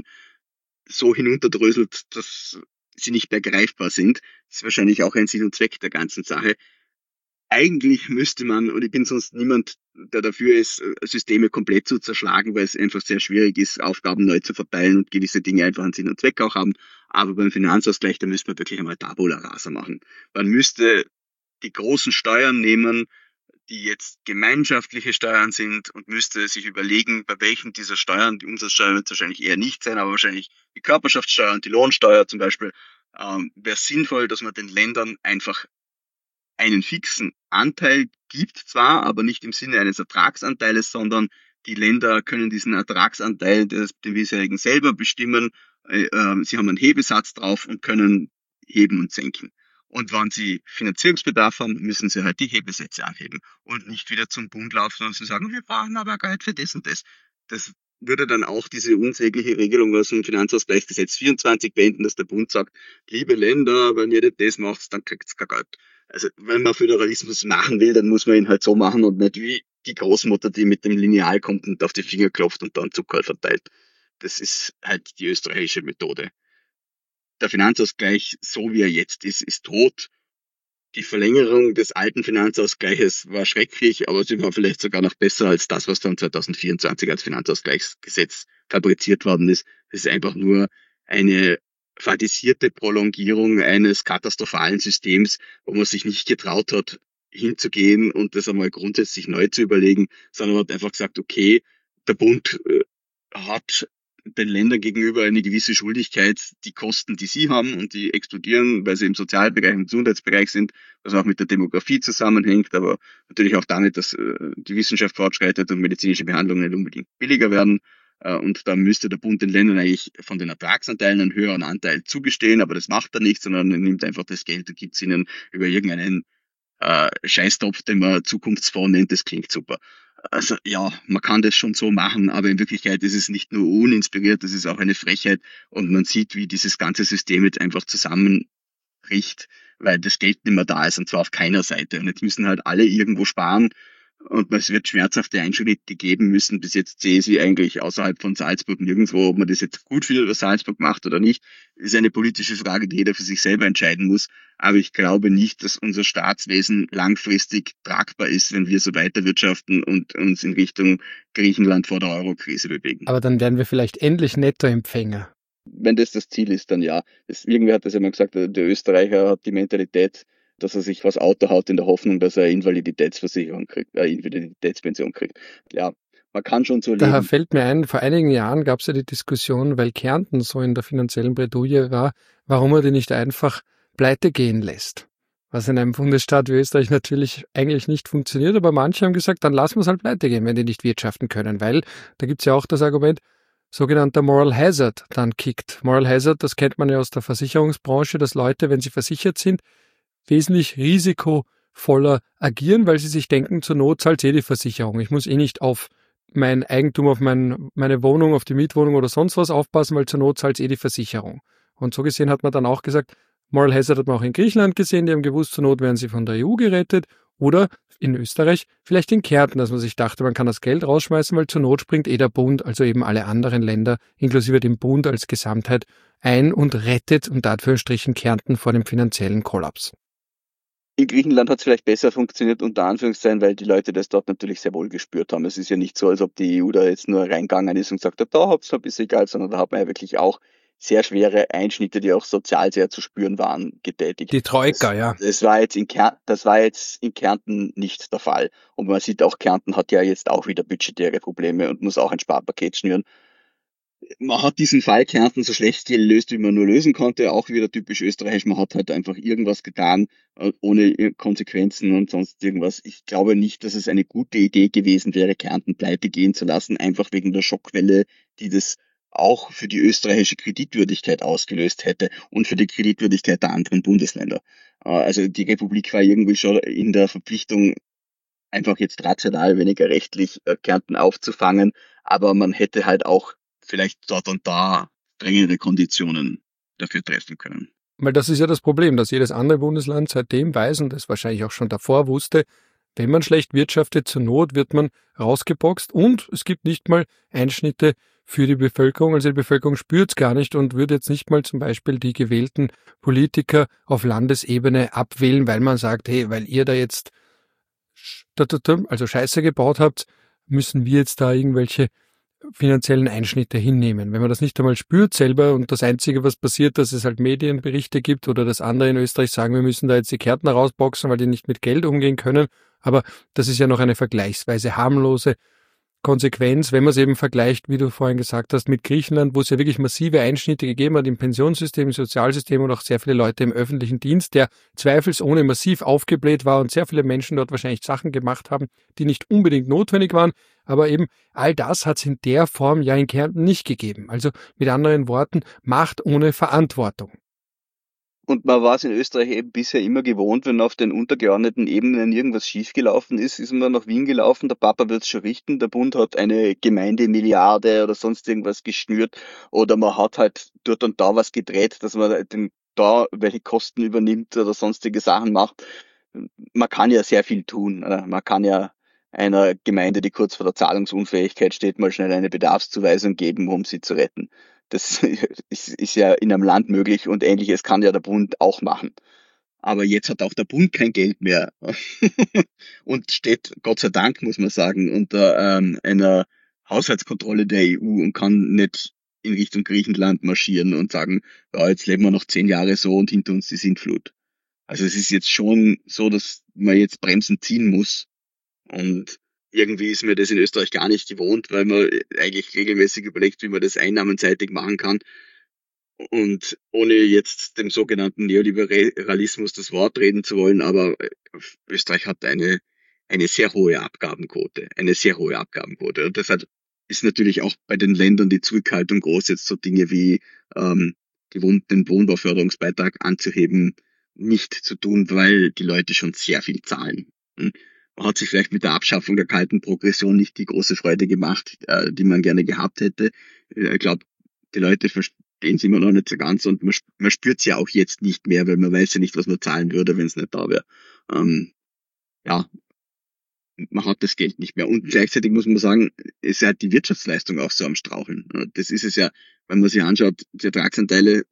so hinunterdröselt, dass sie nicht mehr greifbar sind. Das ist wahrscheinlich auch ein Sinn und Zweck der ganzen Sache. Eigentlich müsste man, und ich bin sonst niemand, der dafür ist, Systeme komplett zu zerschlagen, weil es einfach sehr schwierig ist, Aufgaben neu zu verteilen und gewisse Dinge einfach einen Sinn und Zweck auch haben. Aber beim Finanzausgleich, da müsste man wirklich einmal Tabula rasa machen. Man müsste die großen Steuern nehmen, die jetzt gemeinschaftliche Steuern sind, und müsste sich überlegen, bei welchen dieser Steuern, die Umsatzsteuer wird wahrscheinlich eher nicht sein, aber wahrscheinlich die Körperschaftssteuer und die Lohnsteuer zum Beispiel, wäre sinnvoll, dass man den Ländern einfach einen fixen Anteil gibt zwar, aber nicht im Sinne eines Ertragsanteiles, sondern die Länder können diesen Ertragsanteil den bisherigen selber bestimmen. Sie haben einen Hebesatz drauf und können heben und senken. Und wenn sie Finanzierungsbedarf haben, müssen sie halt die Hebesätze anheben und nicht wieder zum Bund laufen und sagen, wir brauchen aber Geld für das und das. Das würde dann auch diese unsägliche Regelung aus dem Finanzausgleichsgesetz 24 beenden, dass der Bund sagt, liebe Länder, wenn ihr nicht das macht, dann kriegt ihr kein Geld. Also wenn man Föderalismus machen will, dann muss man ihn halt so machen und nicht wie die Großmutter, die mit dem Lineal kommt und auf die Finger klopft und dann Zucker verteilt. Das ist halt die österreichische Methode. Der Finanzausgleich, so wie er jetzt ist tot. Die Verlängerung des alten Finanzausgleiches war schrecklich, aber sie war vielleicht sogar noch besser als das, was dann 2024 als Finanzausgleichsgesetz fabriziert worden ist. Es ist einfach nur eine fadisierte Prolongierung eines katastrophalen Systems, wo man sich nicht getraut hat, hinzugehen und das einmal grundsätzlich neu zu überlegen, sondern man hat einfach gesagt, okay, der Bund hat den Ländern gegenüber eine gewisse Schuldigkeit, die Kosten, die sie haben, und die explodieren, weil sie im Sozialbereich, im Gesundheitsbereich sind, was auch mit der Demografie zusammenhängt, aber natürlich auch damit, dass die Wissenschaft fortschreitet und medizinische Behandlungen nicht unbedingt billiger werden. Und da müsste der Bund den Ländern eigentlich von den Ertragsanteilen einen höheren Anteil zugestehen, aber das macht er nicht, sondern er nimmt einfach das Geld und gibt es ihnen über irgendeinen Scheißtopf, den man Zukunftsfonds nennt. Das klingt super. Also ja, man kann das schon so machen, aber in Wirklichkeit ist es nicht nur uninspiriert, es ist auch eine Frechheit, und man sieht, wie dieses ganze System jetzt einfach zusammenbricht, weil das Geld nicht mehr da ist, und zwar auf keiner Seite. Und jetzt müssen halt alle irgendwo sparen, und es wird schmerzhafte Einschnitte geben müssen. Bis jetzt sehe ich sie eigentlich außerhalb von Salzburg nirgendwo. Ob man das jetzt gut findet, was Salzburg macht oder nicht, ist eine politische Frage, die jeder für sich selber entscheiden muss. Aber ich glaube nicht, dass unser Staatswesen langfristig tragbar ist, wenn wir so weiterwirtschaften und uns in Richtung Griechenland vor der Eurokrise bewegen.
Aber dann werden wir vielleicht endlich Nettoempfänger.
Wenn das Ziel ist, dann ja. Irgendwer hat das ja mal gesagt, der Österreicher hat die Mentalität, dass er sich vors Auto haut in der Hoffnung, dass er Invaliditätspension kriegt. Ja, man kann schon so leben.
Da fällt mir ein, vor einigen Jahren gab es ja die Diskussion, weil Kärnten so in der finanziellen Bredouille war, warum er die nicht einfach pleite gehen lässt. Was in einem Bundesstaat wie Österreich natürlich eigentlich nicht funktioniert, aber manche haben gesagt, dann lassen wir es halt pleite gehen, wenn die nicht wirtschaften können, weil da gibt es ja auch das Argument, sogenannter Moral Hazard dann kickt. Moral Hazard, das kennt man ja aus der Versicherungsbranche, dass Leute, wenn sie versichert sind, wesentlich risikovoller agieren, weil sie sich denken, zur Not zahlt die Versicherung. Ich muss nicht auf mein Eigentum, auf meine Wohnung, auf die Mietwohnung oder sonst was aufpassen, weil zur Not zahlt die Versicherung. Und so gesehen hat man dann auch gesagt, Moral Hazard hat man auch in Griechenland gesehen, die haben gewusst, zur Not werden sie von der EU gerettet, Oder in Österreich vielleicht in Kärnten, dass man sich dachte, man kann das Geld rausschmeißen, weil zur Not springt der Bund, also eben alle anderen Länder, inklusive dem Bund als Gesamtheit, ein und rettet unter Anführungsstrichen Kärnten vor dem finanziellen Kollaps.
In Griechenland hat es vielleicht besser funktioniert, unter Anführungszeichen, weil die Leute das dort natürlich sehr wohl gespürt haben. Es ist ja nicht so, als ob die EU da jetzt nur reingegangen ist und gesagt hat, da habt ihr ein bisschen Geld, sondern da hat man ja wirklich auch sehr schwere Einschnitte, die auch sozial sehr zu spüren waren, getätigt.
Die Troika, ja.
Das war jetzt in Kärnten nicht der Fall. Und man sieht auch, Kärnten hat ja jetzt auch wieder budgetäre Probleme und muss auch ein Sparpaket schnüren. Man hat diesen Fall Kärnten so schlecht gelöst, wie man nur lösen konnte. Auch wieder typisch österreichisch. Man hat halt einfach irgendwas getan, ohne Konsequenzen und sonst irgendwas. Ich glaube nicht, dass es eine gute Idee gewesen wäre, Kärnten pleite gehen zu lassen, einfach wegen der Schockwelle, die das auch für die österreichische Kreditwürdigkeit ausgelöst hätte und für die Kreditwürdigkeit der anderen Bundesländer. Also die Republik war irgendwie schon in der Verpflichtung, einfach jetzt rational, weniger rechtlich Kärnten aufzufangen, aber man hätte halt auch vielleicht dort und da strengere Konditionen dafür treffen können.
Weil das ist ja das Problem, dass jedes andere Bundesland seitdem weiß und das wahrscheinlich auch schon davor wusste, wenn man schlecht wirtschaftet, zur Not wird man rausgeboxt und es gibt nicht mal Einschnitte für die Bevölkerung. Also die Bevölkerung spürt es gar nicht und würde jetzt nicht mal zum Beispiel die gewählten Politiker auf Landesebene abwählen, weil man sagt, hey, weil ihr da jetzt also Scheiße gebaut habt, müssen wir jetzt da irgendwelche finanziellen Einschnitte hinnehmen. Wenn man das nicht einmal spürt selber und das Einzige, was passiert, dass es halt Medienberichte gibt oder dass andere in Österreich sagen, wir müssen da jetzt die Kärntner rausboxen, weil die nicht mit Geld umgehen können. Aber das ist ja noch eine vergleichsweise harmlose Konsequenz, wenn man es eben vergleicht, wie du vorhin gesagt hast, mit Griechenland, wo es ja wirklich massive Einschnitte gegeben hat im Pensionssystem, im Sozialsystem und auch sehr viele Leute im öffentlichen Dienst, der zweifelsohne massiv aufgebläht war und sehr viele Menschen dort wahrscheinlich Sachen gemacht haben, die nicht unbedingt notwendig waren. Aber eben all das hat es in der Form ja in Kärnten nicht gegeben. Also mit anderen Worten, Macht ohne Verantwortung.
Und man war es in Österreich eben bisher immer gewohnt, wenn auf den untergeordneten Ebenen irgendwas schiefgelaufen ist, ist man nach Wien gelaufen, der Papa wird's schon richten, der Bund hat eine Gemeindemilliarde oder sonst irgendwas geschnürt oder man hat halt dort und da was gedreht, dass man da welche Kosten übernimmt oder sonstige Sachen macht. Man kann ja sehr viel tun. Man kann ja einer Gemeinde, die kurz vor der Zahlungsunfähigkeit steht, mal schnell eine Bedarfszuweisung geben, um sie zu retten. Das ist ja in einem Land möglich und Ähnliches kann ja der Bund auch machen. Aber jetzt hat auch der Bund kein Geld mehr und steht, Gott sei Dank, muss man sagen, unter einer Haushaltskontrolle der EU und kann nicht in Richtung Griechenland marschieren und sagen, ja, jetzt leben wir noch 10 Jahre so und hinter uns die Sintflut. Also es ist jetzt schon so, dass man jetzt Bremsen ziehen muss. Und irgendwie ist mir das in Österreich gar nicht gewohnt, weil man eigentlich regelmäßig überlegt, wie man das einnahmenseitig machen kann. Und ohne jetzt dem sogenannten Neoliberalismus das Wort reden zu wollen, aber Österreich hat eine sehr hohe Abgabenquote, eine sehr hohe Abgabenquote. Und deshalb ist natürlich auch bei den Ländern die Zurückhaltung groß, jetzt so Dinge wie den Wohnbauförderungsbeitrag anzuheben, nicht zu tun, weil die Leute schon sehr viel zahlen. Man hat sich vielleicht mit der Abschaffung der kalten Progression nicht die große Freude gemacht, die man gerne gehabt hätte. Ich glaube, die Leute verstehen es immer noch nicht so ganz und man spürt es ja auch jetzt nicht mehr, weil man weiß ja nicht, was man zahlen würde, wenn es nicht da wäre. Ja, man hat das Geld nicht mehr. Und gleichzeitig muss man sagen, ist ja die Wirtschaftsleistung auch so am Straucheln. Das ist es ja, wenn man sich anschaut, die Ertragsanteile,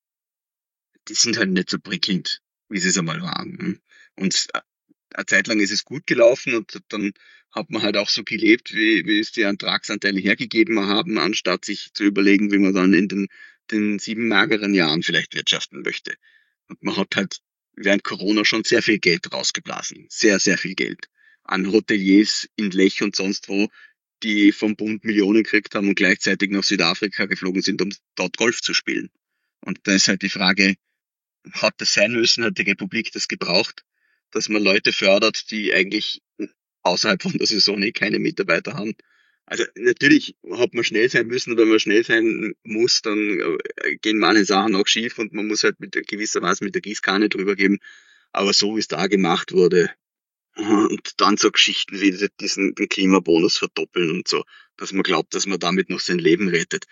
die sind halt nicht so prickelnd, wie sie es einmal waren. Und eine Zeit lang ist es gut gelaufen und dann hat man halt auch so gelebt, wie es die Ertragsanteile hergegeben haben, anstatt sich zu überlegen, wie man dann in den 7 mageren Jahren vielleicht wirtschaften möchte. Und man hat halt während Corona schon sehr viel Geld rausgeblasen. Sehr, sehr viel Geld. An Hoteliers in Lech und sonst wo, die vom Bund Millionen gekriegt haben und gleichzeitig nach Südafrika geflogen sind, um dort Golf zu spielen. Und da ist halt die Frage, hat das sein müssen, hat die Republik das gebraucht, dass man Leute fördert, die eigentlich außerhalb von der Saison keine Mitarbeiter haben. Also natürlich hat man schnell sein müssen, wenn man schnell sein muss, dann gehen manche Sachen auch schief und man muss halt gewissermaßen mit der Gießkanne drüber geben. Aber so wie es da gemacht wurde und dann so Geschichten wie den Klimabonus verdoppeln und so, dass man glaubt, dass man damit noch sein Leben rettet.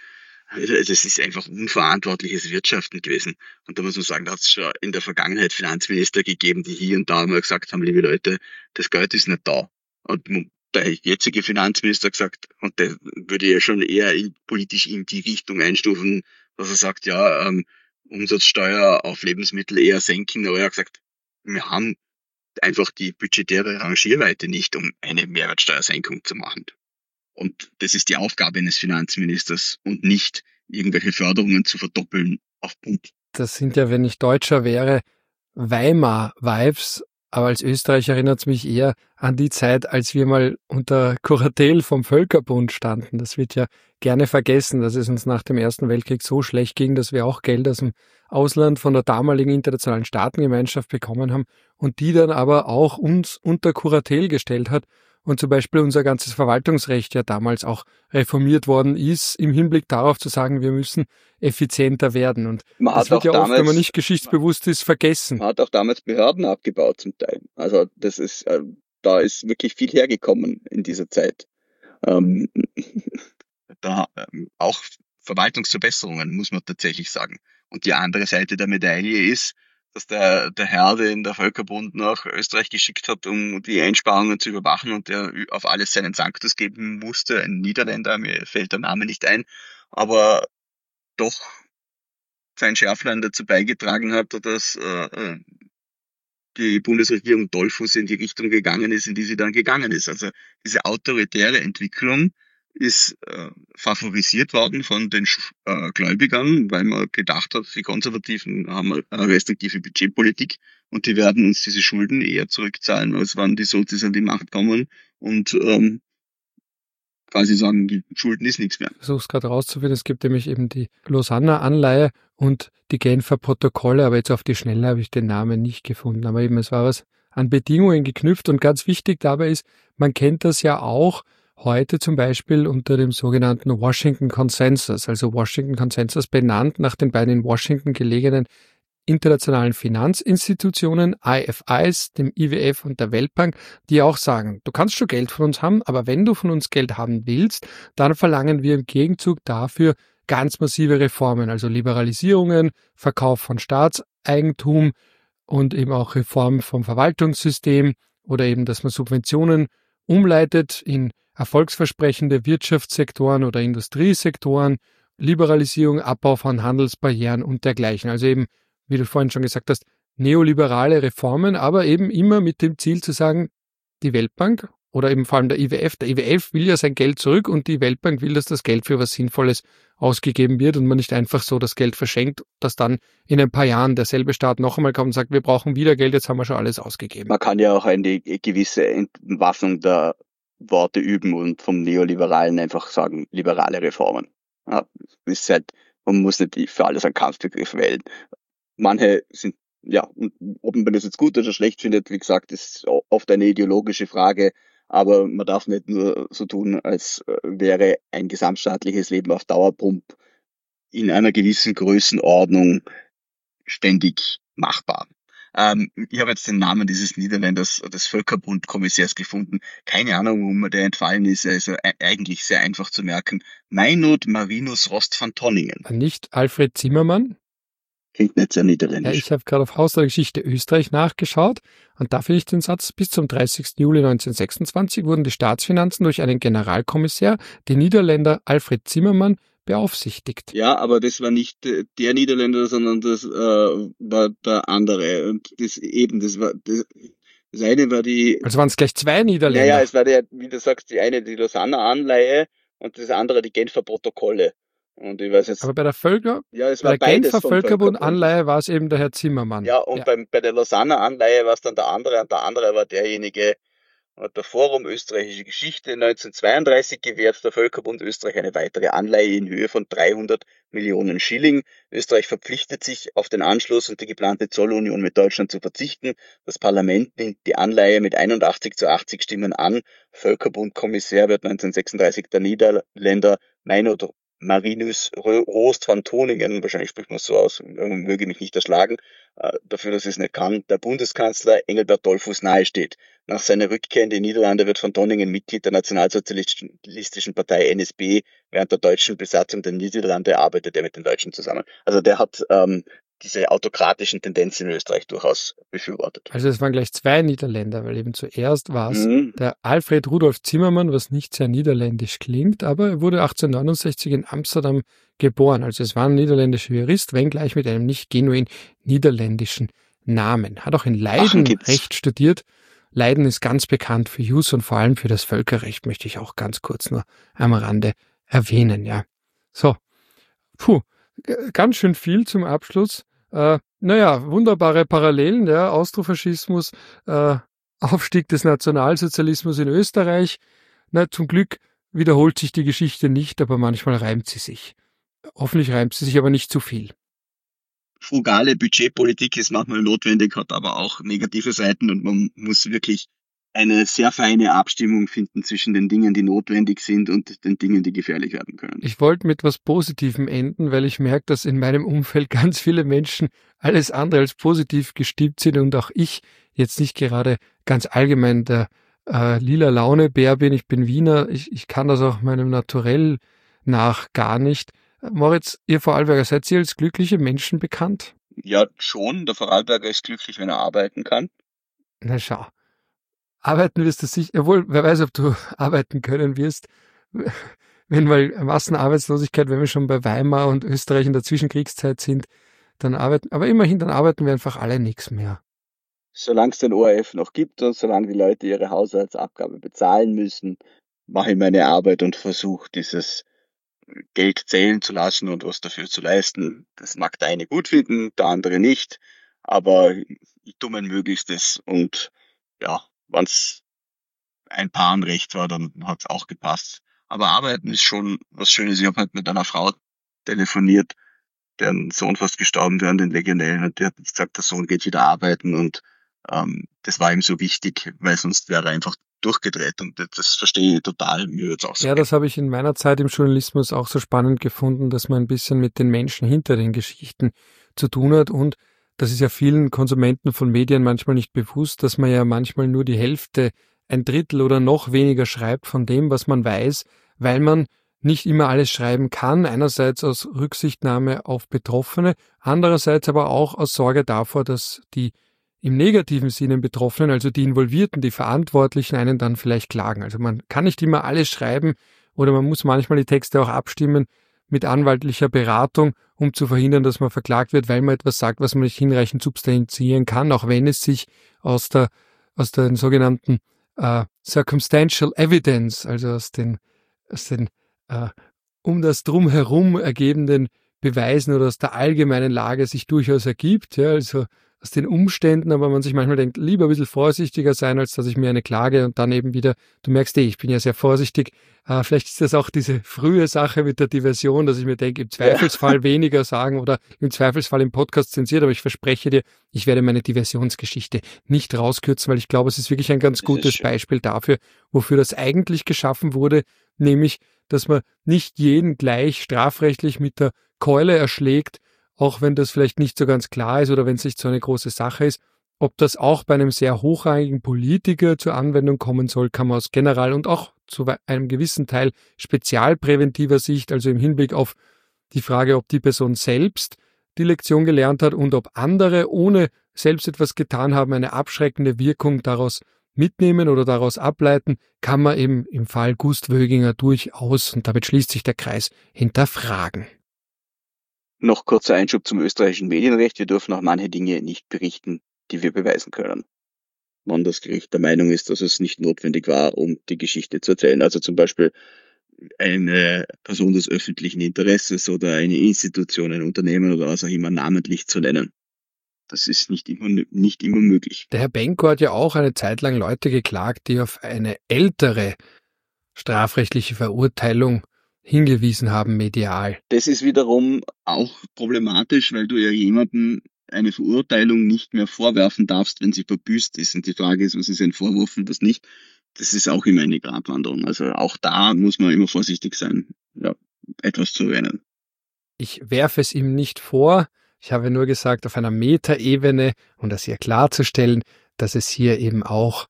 Das ist einfach unverantwortliches Wirtschaften gewesen. Und da muss man sagen, da hat es schon in der Vergangenheit Finanzminister gegeben, die hier und da mal gesagt haben, liebe Leute, das Geld ist nicht da. Und der jetzige Finanzminister hat gesagt, und der würde ja schon eher politisch in die Richtung einstufen, dass er sagt, ja, Umsatzsteuer auf Lebensmittel eher senken, aber er hat gesagt, wir haben einfach die budgetäre Rangierweite nicht, um eine Mehrwertsteuersenkung zu machen. Und das ist die Aufgabe eines Finanzministers und nicht irgendwelche Förderungen zu verdoppeln auf Pump.
Das sind ja, wenn ich Deutscher wäre, Weimar-Vibes, aber als Österreicher erinnert es mich eher an die Zeit, als wir mal unter Kuratel vom Völkerbund standen. Das wird ja gerne vergessen, dass es uns nach dem Ersten Weltkrieg so schlecht ging, dass wir auch Geld aus dem Ausland von der damaligen internationalen Staatengemeinschaft bekommen haben und die dann aber auch uns unter Kuratel gestellt hat. Und zum Beispiel unser ganzes Verwaltungsrecht ja damals auch reformiert worden ist, im Hinblick darauf zu sagen, wir müssen effizienter werden. Und das wird ja oft, wenn man nicht geschichtsbewusst ist, vergessen.
Man hat auch damals Behörden abgebaut zum Teil. Also das ist, da ist wirklich viel hergekommen in dieser Zeit.
Auch Verwaltungsverbesserungen, muss man tatsächlich sagen. Und die andere Seite der Medaille ist, dass der Herr, den der Völkerbund nach Österreich geschickt hat, um die Einsparungen zu überwachen und der auf alles seinen Sanctus geben musste, ein Niederländer, mir fällt der Name nicht ein, aber doch sein Schärflein dazu beigetragen hat, dass die Bundesregierung Dollfuß in die Richtung gegangen ist, in die sie dann gegangen ist. Also diese autoritäre Entwicklung ist favorisiert worden von den Gläubigern, weil man gedacht hat, die Konservativen haben eine restriktive Budgetpolitik und die werden uns diese Schulden eher zurückzahlen, als wenn die Sozis an die Macht kommen und quasi sagen, die Schulden ist nichts mehr.
Ich versuche es gerade rauszufinden, es gibt nämlich eben die Lausanner Anleihe und die Genfer Protokolle, aber jetzt auf die Schnelle habe ich den Namen nicht gefunden. Aber eben, es war was an Bedingungen geknüpft und ganz wichtig dabei ist, man kennt das ja auch heute zum Beispiel unter dem sogenannten Washington Consensus, also Washington Consensus benannt nach den beiden in Washington gelegenen internationalen Finanzinstitutionen, IFIs, dem IWF und der Weltbank, die auch sagen, du kannst schon Geld von uns haben, aber wenn du von uns Geld haben willst, dann verlangen wir im Gegenzug dafür ganz massive Reformen, also Liberalisierungen, Verkauf von Staatseigentum und eben auch Reform vom Verwaltungssystem oder eben, dass man Subventionen umleitet in erfolgsversprechende Wirtschaftssektoren oder Industriesektoren, Liberalisierung, Abbau von Handelsbarrieren und dergleichen. Also eben, wie du vorhin schon gesagt hast, neoliberale Reformen, aber eben immer mit dem Ziel zu sagen, die Weltbank oder eben vor allem der IWF will ja sein Geld zurück und die Weltbank will, dass das Geld für was Sinnvolles ausgegeben wird und man nicht einfach so das Geld verschenkt, dass dann in ein paar Jahren derselbe Staat noch einmal kommt und sagt, wir brauchen wieder Geld, jetzt haben wir schon alles ausgegeben.
Man kann ja auch eine gewisse Entwaffnung der Worte üben und vom Neoliberalen einfach sagen, liberale Reformen. Ja, das ist halt, man muss nicht für alles einen Kampfbegriff wählen. Manche sind, ja, und ob man das jetzt gut oder schlecht findet, wie gesagt, ist oft eine ideologische Frage, aber man darf nicht nur so tun, als wäre ein gesamtstaatliches Leben auf Dauerpump in einer gewissen Größenordnung ständig machbar. Ich habe jetzt den Namen dieses Niederländers, des Völkerbund-Kommissärs gefunden. Keine Ahnung, wo mir der entfallen ist. Er ist eigentlich sehr einfach zu merken. Meinoud Marinus Rost van Tonningen.
Nicht Alfred Zimmermann?
Klingt nicht sehr niederländisch.
Ja, ich habe gerade auf Haus der Geschichte Österreich nachgeschaut und da finde ich den Satz, bis zum 30. Juli 1926 wurden die Staatsfinanzen durch einen Generalkommissär, den Niederländer Alfred Zimmermann, beaufsichtigt.
Ja, aber das war nicht der Niederländer, sondern das war der andere. Und das eine war die...
Also waren es gleich zwei Niederländer?
Naja, es war wie du sagst, die eine die Lausanner Anleihe und das andere die Genfer Protokolle. Und ich weiß jetzt,
aber bei der
Genfer
Völkerbund-Anleihe war es eben der Herr Zimmermann.
Ja, und bei der Lausanner Anleihe war es dann der andere, und der andere war derjenige, hat der Forum Österreichische Geschichte 1932 gewährt, der Völkerbund Österreich eine weitere Anleihe in Höhe von 300 Millionen Schilling. Österreich verpflichtet sich, auf den Anschluss und die geplante Zollunion mit Deutschland zu verzichten. Das Parlament nimmt die Anleihe mit 81 zu 80 Stimmen an. Völkerbund-Kommissär wird 1936 der Niederländer Meinoud Marinus Rost van Tonningen, wahrscheinlich spricht man es so aus, möge mich nicht erschlagen,
dafür, dass es nicht kann, der Bundeskanzler Engelbert Dollfuß nahesteht. Nach seiner Rückkehr in die Niederlande wird von Donningen Mitglied der nationalsozialistischen Partei NSB. Während der deutschen Besatzung der Niederlande arbeitet er mit den Deutschen zusammen. Also der hat diese autokratischen Tendenzen in Österreich durchaus befürwortet.
Also es waren gleich zwei Niederländer, weil eben zuerst war es der Alfred Rudolf Zimmermann, was nicht sehr niederländisch klingt, aber er wurde 1869 in Amsterdam geboren. Also es war ein niederländischer Jurist, wenngleich mit einem nicht genuin niederländischen Namen. Hat auch in Leiden Recht studiert. Leiden ist ganz bekannt für Jus und vor allem für das Völkerrecht, möchte ich auch ganz kurz nur am Rande erwähnen, ja. So, ganz schön viel zum Abschluss. Wunderbare Parallelen, ja, Austrofaschismus, Aufstieg des Nationalsozialismus in Österreich. Zum Glück wiederholt sich die Geschichte nicht, aber manchmal reimt sie sich. Hoffentlich reimt sie sich aber nicht zu viel.
Frugale Budgetpolitik ist manchmal notwendig, hat aber auch negative Seiten und man muss wirklich eine sehr feine Abstimmung finden zwischen den Dingen, die notwendig sind und den Dingen, die gefährlich werden können.
Ich wollte mit etwas Positivem enden, weil ich merke, dass in meinem Umfeld ganz viele Menschen alles andere als positiv gestimmt sind und auch ich jetzt nicht gerade ganz allgemein der lila Launebär bin. Ich bin Wiener, ich kann das auch meinem Naturell nach gar nicht. Moritz, ihr Vorarlberger, seid ihr als glückliche Menschen bekannt?
Ja, schon. Der Vorarlberger ist glücklich, wenn er arbeiten kann.
Na schau. Arbeiten wirst du sicher, obwohl, wer weiß, ob du arbeiten können wirst, wenn mal Massenarbeitslosigkeit, wenn wir schon bei Weimar und Österreich in der Zwischenkriegszeit sind, dann arbeiten wir einfach alle nichts mehr.
Solange es den ORF noch gibt und solange die Leute ihre Haushaltsabgabe bezahlen müssen, mache ich meine Arbeit und versuche dieses Geld zählen zu lassen und was dafür zu leisten. Das mag der eine gut finden, der andere nicht, aber ich tue mein Möglichstes und ja, wenn's ein paar recht war, dann hat's auch gepasst. Aber arbeiten ist schon was Schönes. Ich habe halt mit einer Frau telefoniert, deren Sohn fast gestorben wäre an den Legionellen und die hat gesagt, der Sohn geht wieder arbeiten und das war ihm so wichtig, weil sonst wäre er einfach durchgedreht und das verstehe ich total. Mir wird's auch so.
Ja, das habe ich in meiner Zeit im Journalismus auch so spannend gefunden, dass man ein bisschen mit den Menschen hinter den Geschichten zu tun hat und das ist ja vielen Konsumenten von Medien manchmal nicht bewusst, dass man ja manchmal nur die Hälfte, ein Drittel oder noch weniger schreibt von dem, was man weiß, weil man nicht immer alles schreiben kann, einerseits aus Rücksichtnahme auf Betroffene, andererseits aber auch aus Sorge davor, dass die im negativen Sinne Betroffenen, also die Involvierten, die Verantwortlichen, einen dann vielleicht klagen. Also man kann nicht immer alles schreiben oder man muss manchmal die Texte auch abstimmen mit anwaltlicher Beratung, um zu verhindern, dass man verklagt wird, weil man etwas sagt, was man nicht hinreichend substanzieren kann, auch wenn es sich aus den sogenannten Circumstantial Evidence, also aus den um das Drumherum ergebenden Beweisen oder aus der allgemeinen Lage sich durchaus ergibt, ja, also aus den Umständen, aber man sich manchmal denkt, lieber ein bisschen vorsichtiger sein, als dass ich mir eine klage und dann eben wieder, du merkst ich bin ja sehr vorsichtig, vielleicht ist das auch diese frühe Sache mit der Diversion, dass ich mir denke, im Zweifelsfall weniger sagen oder im Zweifelsfall im Podcast zensiert, aber ich verspreche dir, ich werde meine Diversionsgeschichte nicht rauskürzen, weil ich glaube, es ist wirklich ein ganz gutes Beispiel dafür, wofür das eigentlich geschaffen wurde, nämlich, dass man nicht jeden gleich strafrechtlich mit der Keule erschlägt, auch wenn das vielleicht nicht so ganz klar ist oder wenn es nicht so eine große Sache ist. Ob das auch bei einem sehr hochrangigen Politiker zur Anwendung kommen soll, kann man aus General- und auch zu einem gewissen Teil spezialpräventiver Sicht, also im Hinblick auf die Frage, ob die Person selbst die Lektion gelernt hat und ob andere, ohne selbst etwas getan haben, eine abschreckende Wirkung daraus mitnehmen oder daraus ableiten, kann man eben im Fall Gust Wöginger durchaus, und damit schließt sich der Kreis, hinterfragen.
Noch kurzer Einschub zum österreichischen Medienrecht. Wir dürfen auch manche Dinge nicht berichten, die wir beweisen können. Wenn das Gericht der Meinung ist, dass es nicht notwendig war, um die Geschichte zu erzählen. Also zum Beispiel eine Person des öffentlichen Interesses oder eine Institution, ein Unternehmen oder was auch immer namentlich zu nennen. Das ist nicht immer möglich.
Der Herr Benko hat ja auch eine Zeit lang Leute geklagt, die auf eine ältere strafrechtliche Verurteilung hingewiesen haben, medial.
Das ist wiederum auch problematisch, weil du ja jemandem eine Verurteilung nicht mehr vorwerfen darfst, wenn sie verbüßt ist. Und die Frage ist, was ist ein Vorwurf und was nicht? Das ist auch immer eine Gratwanderung. Also auch da muss man immer vorsichtig sein, ja, etwas zu erwähnen.
Ich werfe es ihm nicht vor, Ich habe nur gesagt, auf einer Metaebene, um das hier klarzustellen, dass es hier eben auch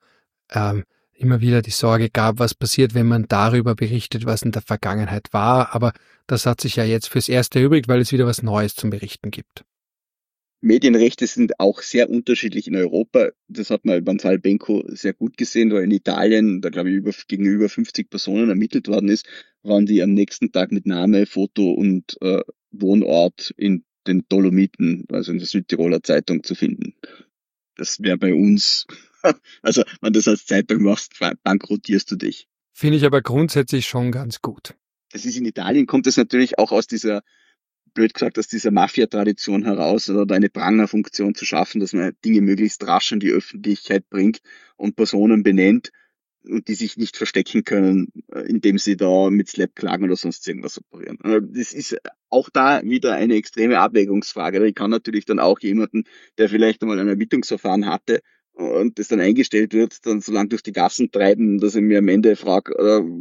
immer wieder die Sorge gab, was passiert, wenn man darüber berichtet, was in der Vergangenheit war. Aber das hat sich ja jetzt fürs Erste erübrigt, weil es wieder was Neues zum Berichten gibt.
Medienrechte sind auch sehr unterschiedlich in Europa. Das hat man beim Fall Benko sehr gut gesehen, weil in Italien, da glaube ich gegenüber 50 Personen ermittelt worden ist, waren die am nächsten Tag mit Name, Foto und Wohnort in den Dolomiten, also in der Südtiroler Zeitung zu finden. Das wäre bei uns, also wenn du das als Zeitung machst, bankrotierst du dich.
Finde ich aber grundsätzlich schon ganz gut.
Das ist in Italien, kommt es natürlich auch aus dieser, blöd gesagt, aus dieser Mafia-Tradition heraus, oder eine Prangerfunktion zu schaffen, dass man Dinge möglichst rasch in die Öffentlichkeit bringt und Personen benennt, die sich nicht verstecken können, indem sie da mit Slap-Klagen oder sonst irgendwas operieren. Das ist auch da wieder eine extreme Abwägungsfrage. Ich kann natürlich dann auch jemanden, der vielleicht einmal ein Ermittlungsverfahren hatte und das dann eingestellt wird, dann so lange durch die Gassen treiben, dass ich mir am Ende frage,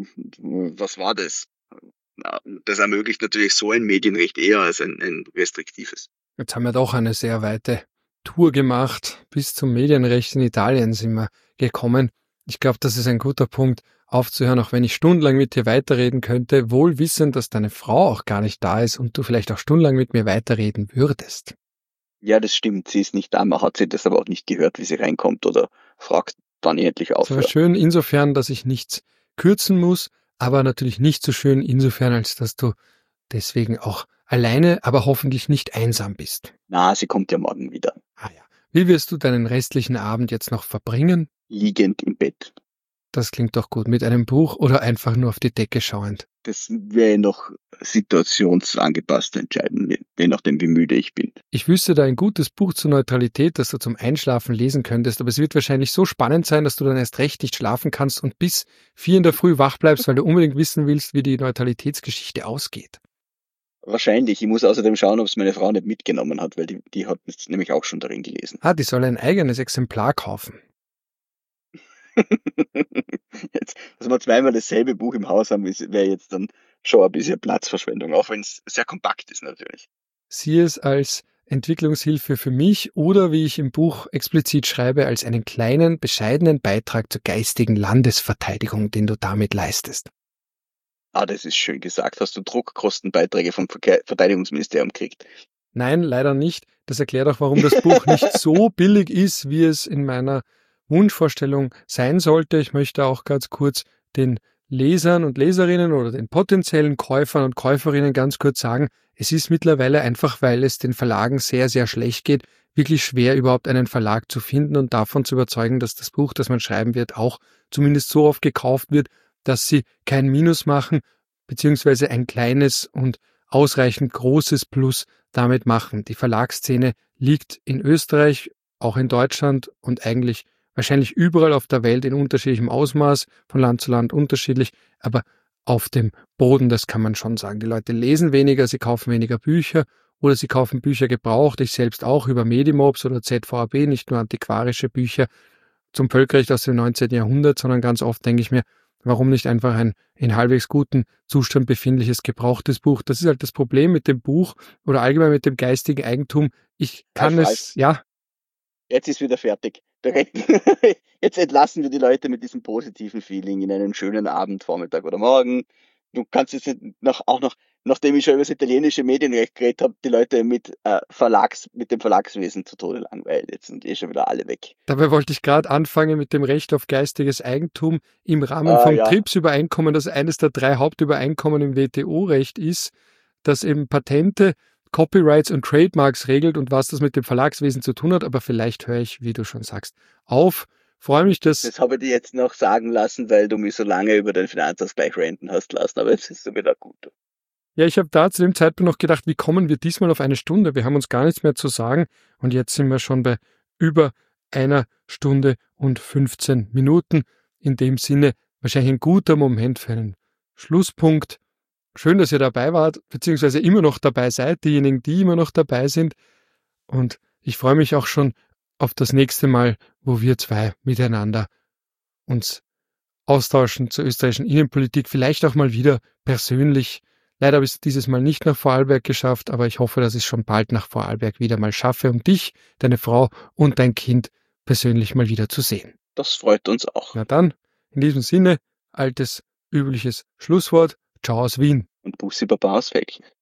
was war das? Das ermöglicht natürlich so ein Medienrecht eher als ein restriktives.
Jetzt haben wir doch eine sehr weite Tour gemacht. Bis zum Medienrecht in Italien sind wir gekommen. Ich glaube, das ist ein guter Punkt, aufzuhören, auch wenn ich stundenlang mit dir weiterreden könnte, wohl wissend, dass deine Frau auch gar nicht da ist und du vielleicht auch stundenlang mit mir weiterreden würdest.
Ja, das stimmt. Sie ist nicht da. Man hat sie das aber auch nicht gehört, wie sie reinkommt oder fragt, wann ich endlich aufhört.
Das war schön insofern, dass ich nichts kürzen muss, aber natürlich nicht so schön insofern, als dass du deswegen auch alleine, aber hoffentlich nicht einsam bist.
Na, sie kommt ja morgen wieder.
Ah ja. Wie wirst du deinen restlichen Abend jetzt noch verbringen?
Liegend im Bett.
Das klingt doch gut. Mit einem Buch oder einfach nur auf die Decke schauend?
Das wäre noch situationsangepasst entscheiden, je nachdem, wie müde ich bin.
Ich wüsste da ein gutes Buch zur Neutralität, das du zum Einschlafen lesen könntest, aber es wird wahrscheinlich so spannend sein, dass du dann erst recht nicht schlafen kannst und bis 4 in der Früh wach bleibst, weil du unbedingt wissen willst, wie die Neutralitätsgeschichte ausgeht.
Wahrscheinlich. Ich muss außerdem schauen, ob es meine Frau nicht mitgenommen hat, weil die hat es nämlich auch schon darin gelesen.
Ah, die soll ein eigenes Exemplar kaufen.
Jetzt, dass wir zweimal dasselbe Buch im Haus haben, wäre jetzt dann schon ein bisschen Platzverschwendung, auch wenn es sehr kompakt ist natürlich.
Sieh es als Entwicklungshilfe für mich oder, wie ich im Buch explizit schreibe, als einen kleinen, bescheidenen Beitrag zur geistigen Landesverteidigung, den du damit leistest.
Ah, das ist schön gesagt. Hast du Druckkostenbeiträge vom Verteidigungsministerium gekriegt?
Nein, leider nicht. Das erklärt auch, warum das Buch nicht so billig ist, wie es in meiner Wunschvorstellung sein sollte. Ich möchte auch ganz kurz den Lesern und Leserinnen oder den potenziellen Käufern und Käuferinnen ganz kurz sagen, es ist mittlerweile einfach, weil es den Verlagen sehr, sehr schlecht geht, wirklich schwer, überhaupt einen Verlag zu finden und davon zu überzeugen, dass das Buch, das man schreiben wird, auch zumindest so oft gekauft wird, dass sie kein Minus machen, beziehungsweise ein kleines und ausreichend großes Plus damit machen. Die Verlagsszene liegt in Österreich, auch in Deutschland und eigentlich wahrscheinlich überall auf der Welt in unterschiedlichem Ausmaß, von Land zu Land unterschiedlich, aber auf dem Boden, das kann man schon sagen. Die Leute lesen weniger, sie kaufen weniger Bücher oder sie kaufen Bücher gebraucht, ich selbst auch über Medimobs oder ZVAB, nicht nur antiquarische Bücher zum Völkerrecht aus dem 19. Jahrhundert, sondern ganz oft denke ich mir, warum nicht einfach ein in halbwegs guten Zustand befindliches gebrauchtes Buch? Das ist halt das Problem mit dem Buch oder allgemein mit dem geistigen Eigentum. Ich kann es, ja.
Jetzt ist wieder fertig. Jetzt entlassen wir die Leute mit diesem positiven Feeling in einen schönen Abend, Vormittag oder Morgen. Du kannst jetzt auch noch, nachdem ich schon über das italienische Medienrecht geredet habe, die Leute mit dem Verlagswesen zu Tode langweilen. Jetzt sind schon wieder alle weg.
Dabei wollte ich gerade anfangen mit dem Recht auf geistiges Eigentum im Rahmen vom TRIPS-Übereinkommen, das eines der 3 Hauptübereinkommen im WTO-Recht ist, das eben Patente, Copyrights und Trademarks regelt und was das mit dem Verlagswesen zu tun hat, aber vielleicht höre ich, wie du schon sagst, auf. Freue mich, dass...
Das habe ich dir jetzt noch sagen lassen, weil du mich so lange über den Finanzausgleich ranten hast lassen, aber jetzt ist es wieder gut.
Ja, ich habe da zu dem Zeitpunkt noch gedacht, wie kommen wir diesmal auf 1 Stunde? Wir haben uns gar nichts mehr zu sagen und jetzt sind wir schon bei über 1 Stunde und 15 Minuten. In dem Sinne wahrscheinlich ein guter Moment für einen Schlusspunkt. Schön, dass ihr dabei wart, beziehungsweise immer noch dabei seid, diejenigen, die immer noch dabei sind. Und ich freue mich auch schon auf das nächste Mal, wo wir 2 miteinander uns austauschen zur österreichischen Innenpolitik, vielleicht auch mal wieder persönlich Leider habe ich es dieses Mal nicht nach Vorarlberg geschafft, aber ich hoffe, dass ich es schon bald nach Vorarlberg wieder mal schaffe, um dich, deine Frau und dein Kind persönlich mal wieder zu sehen.
Das freut uns auch.
Na dann, in diesem Sinne, altes, übliches Schlusswort. Ciao aus Wien.
Und Bussi Baba aus Velken.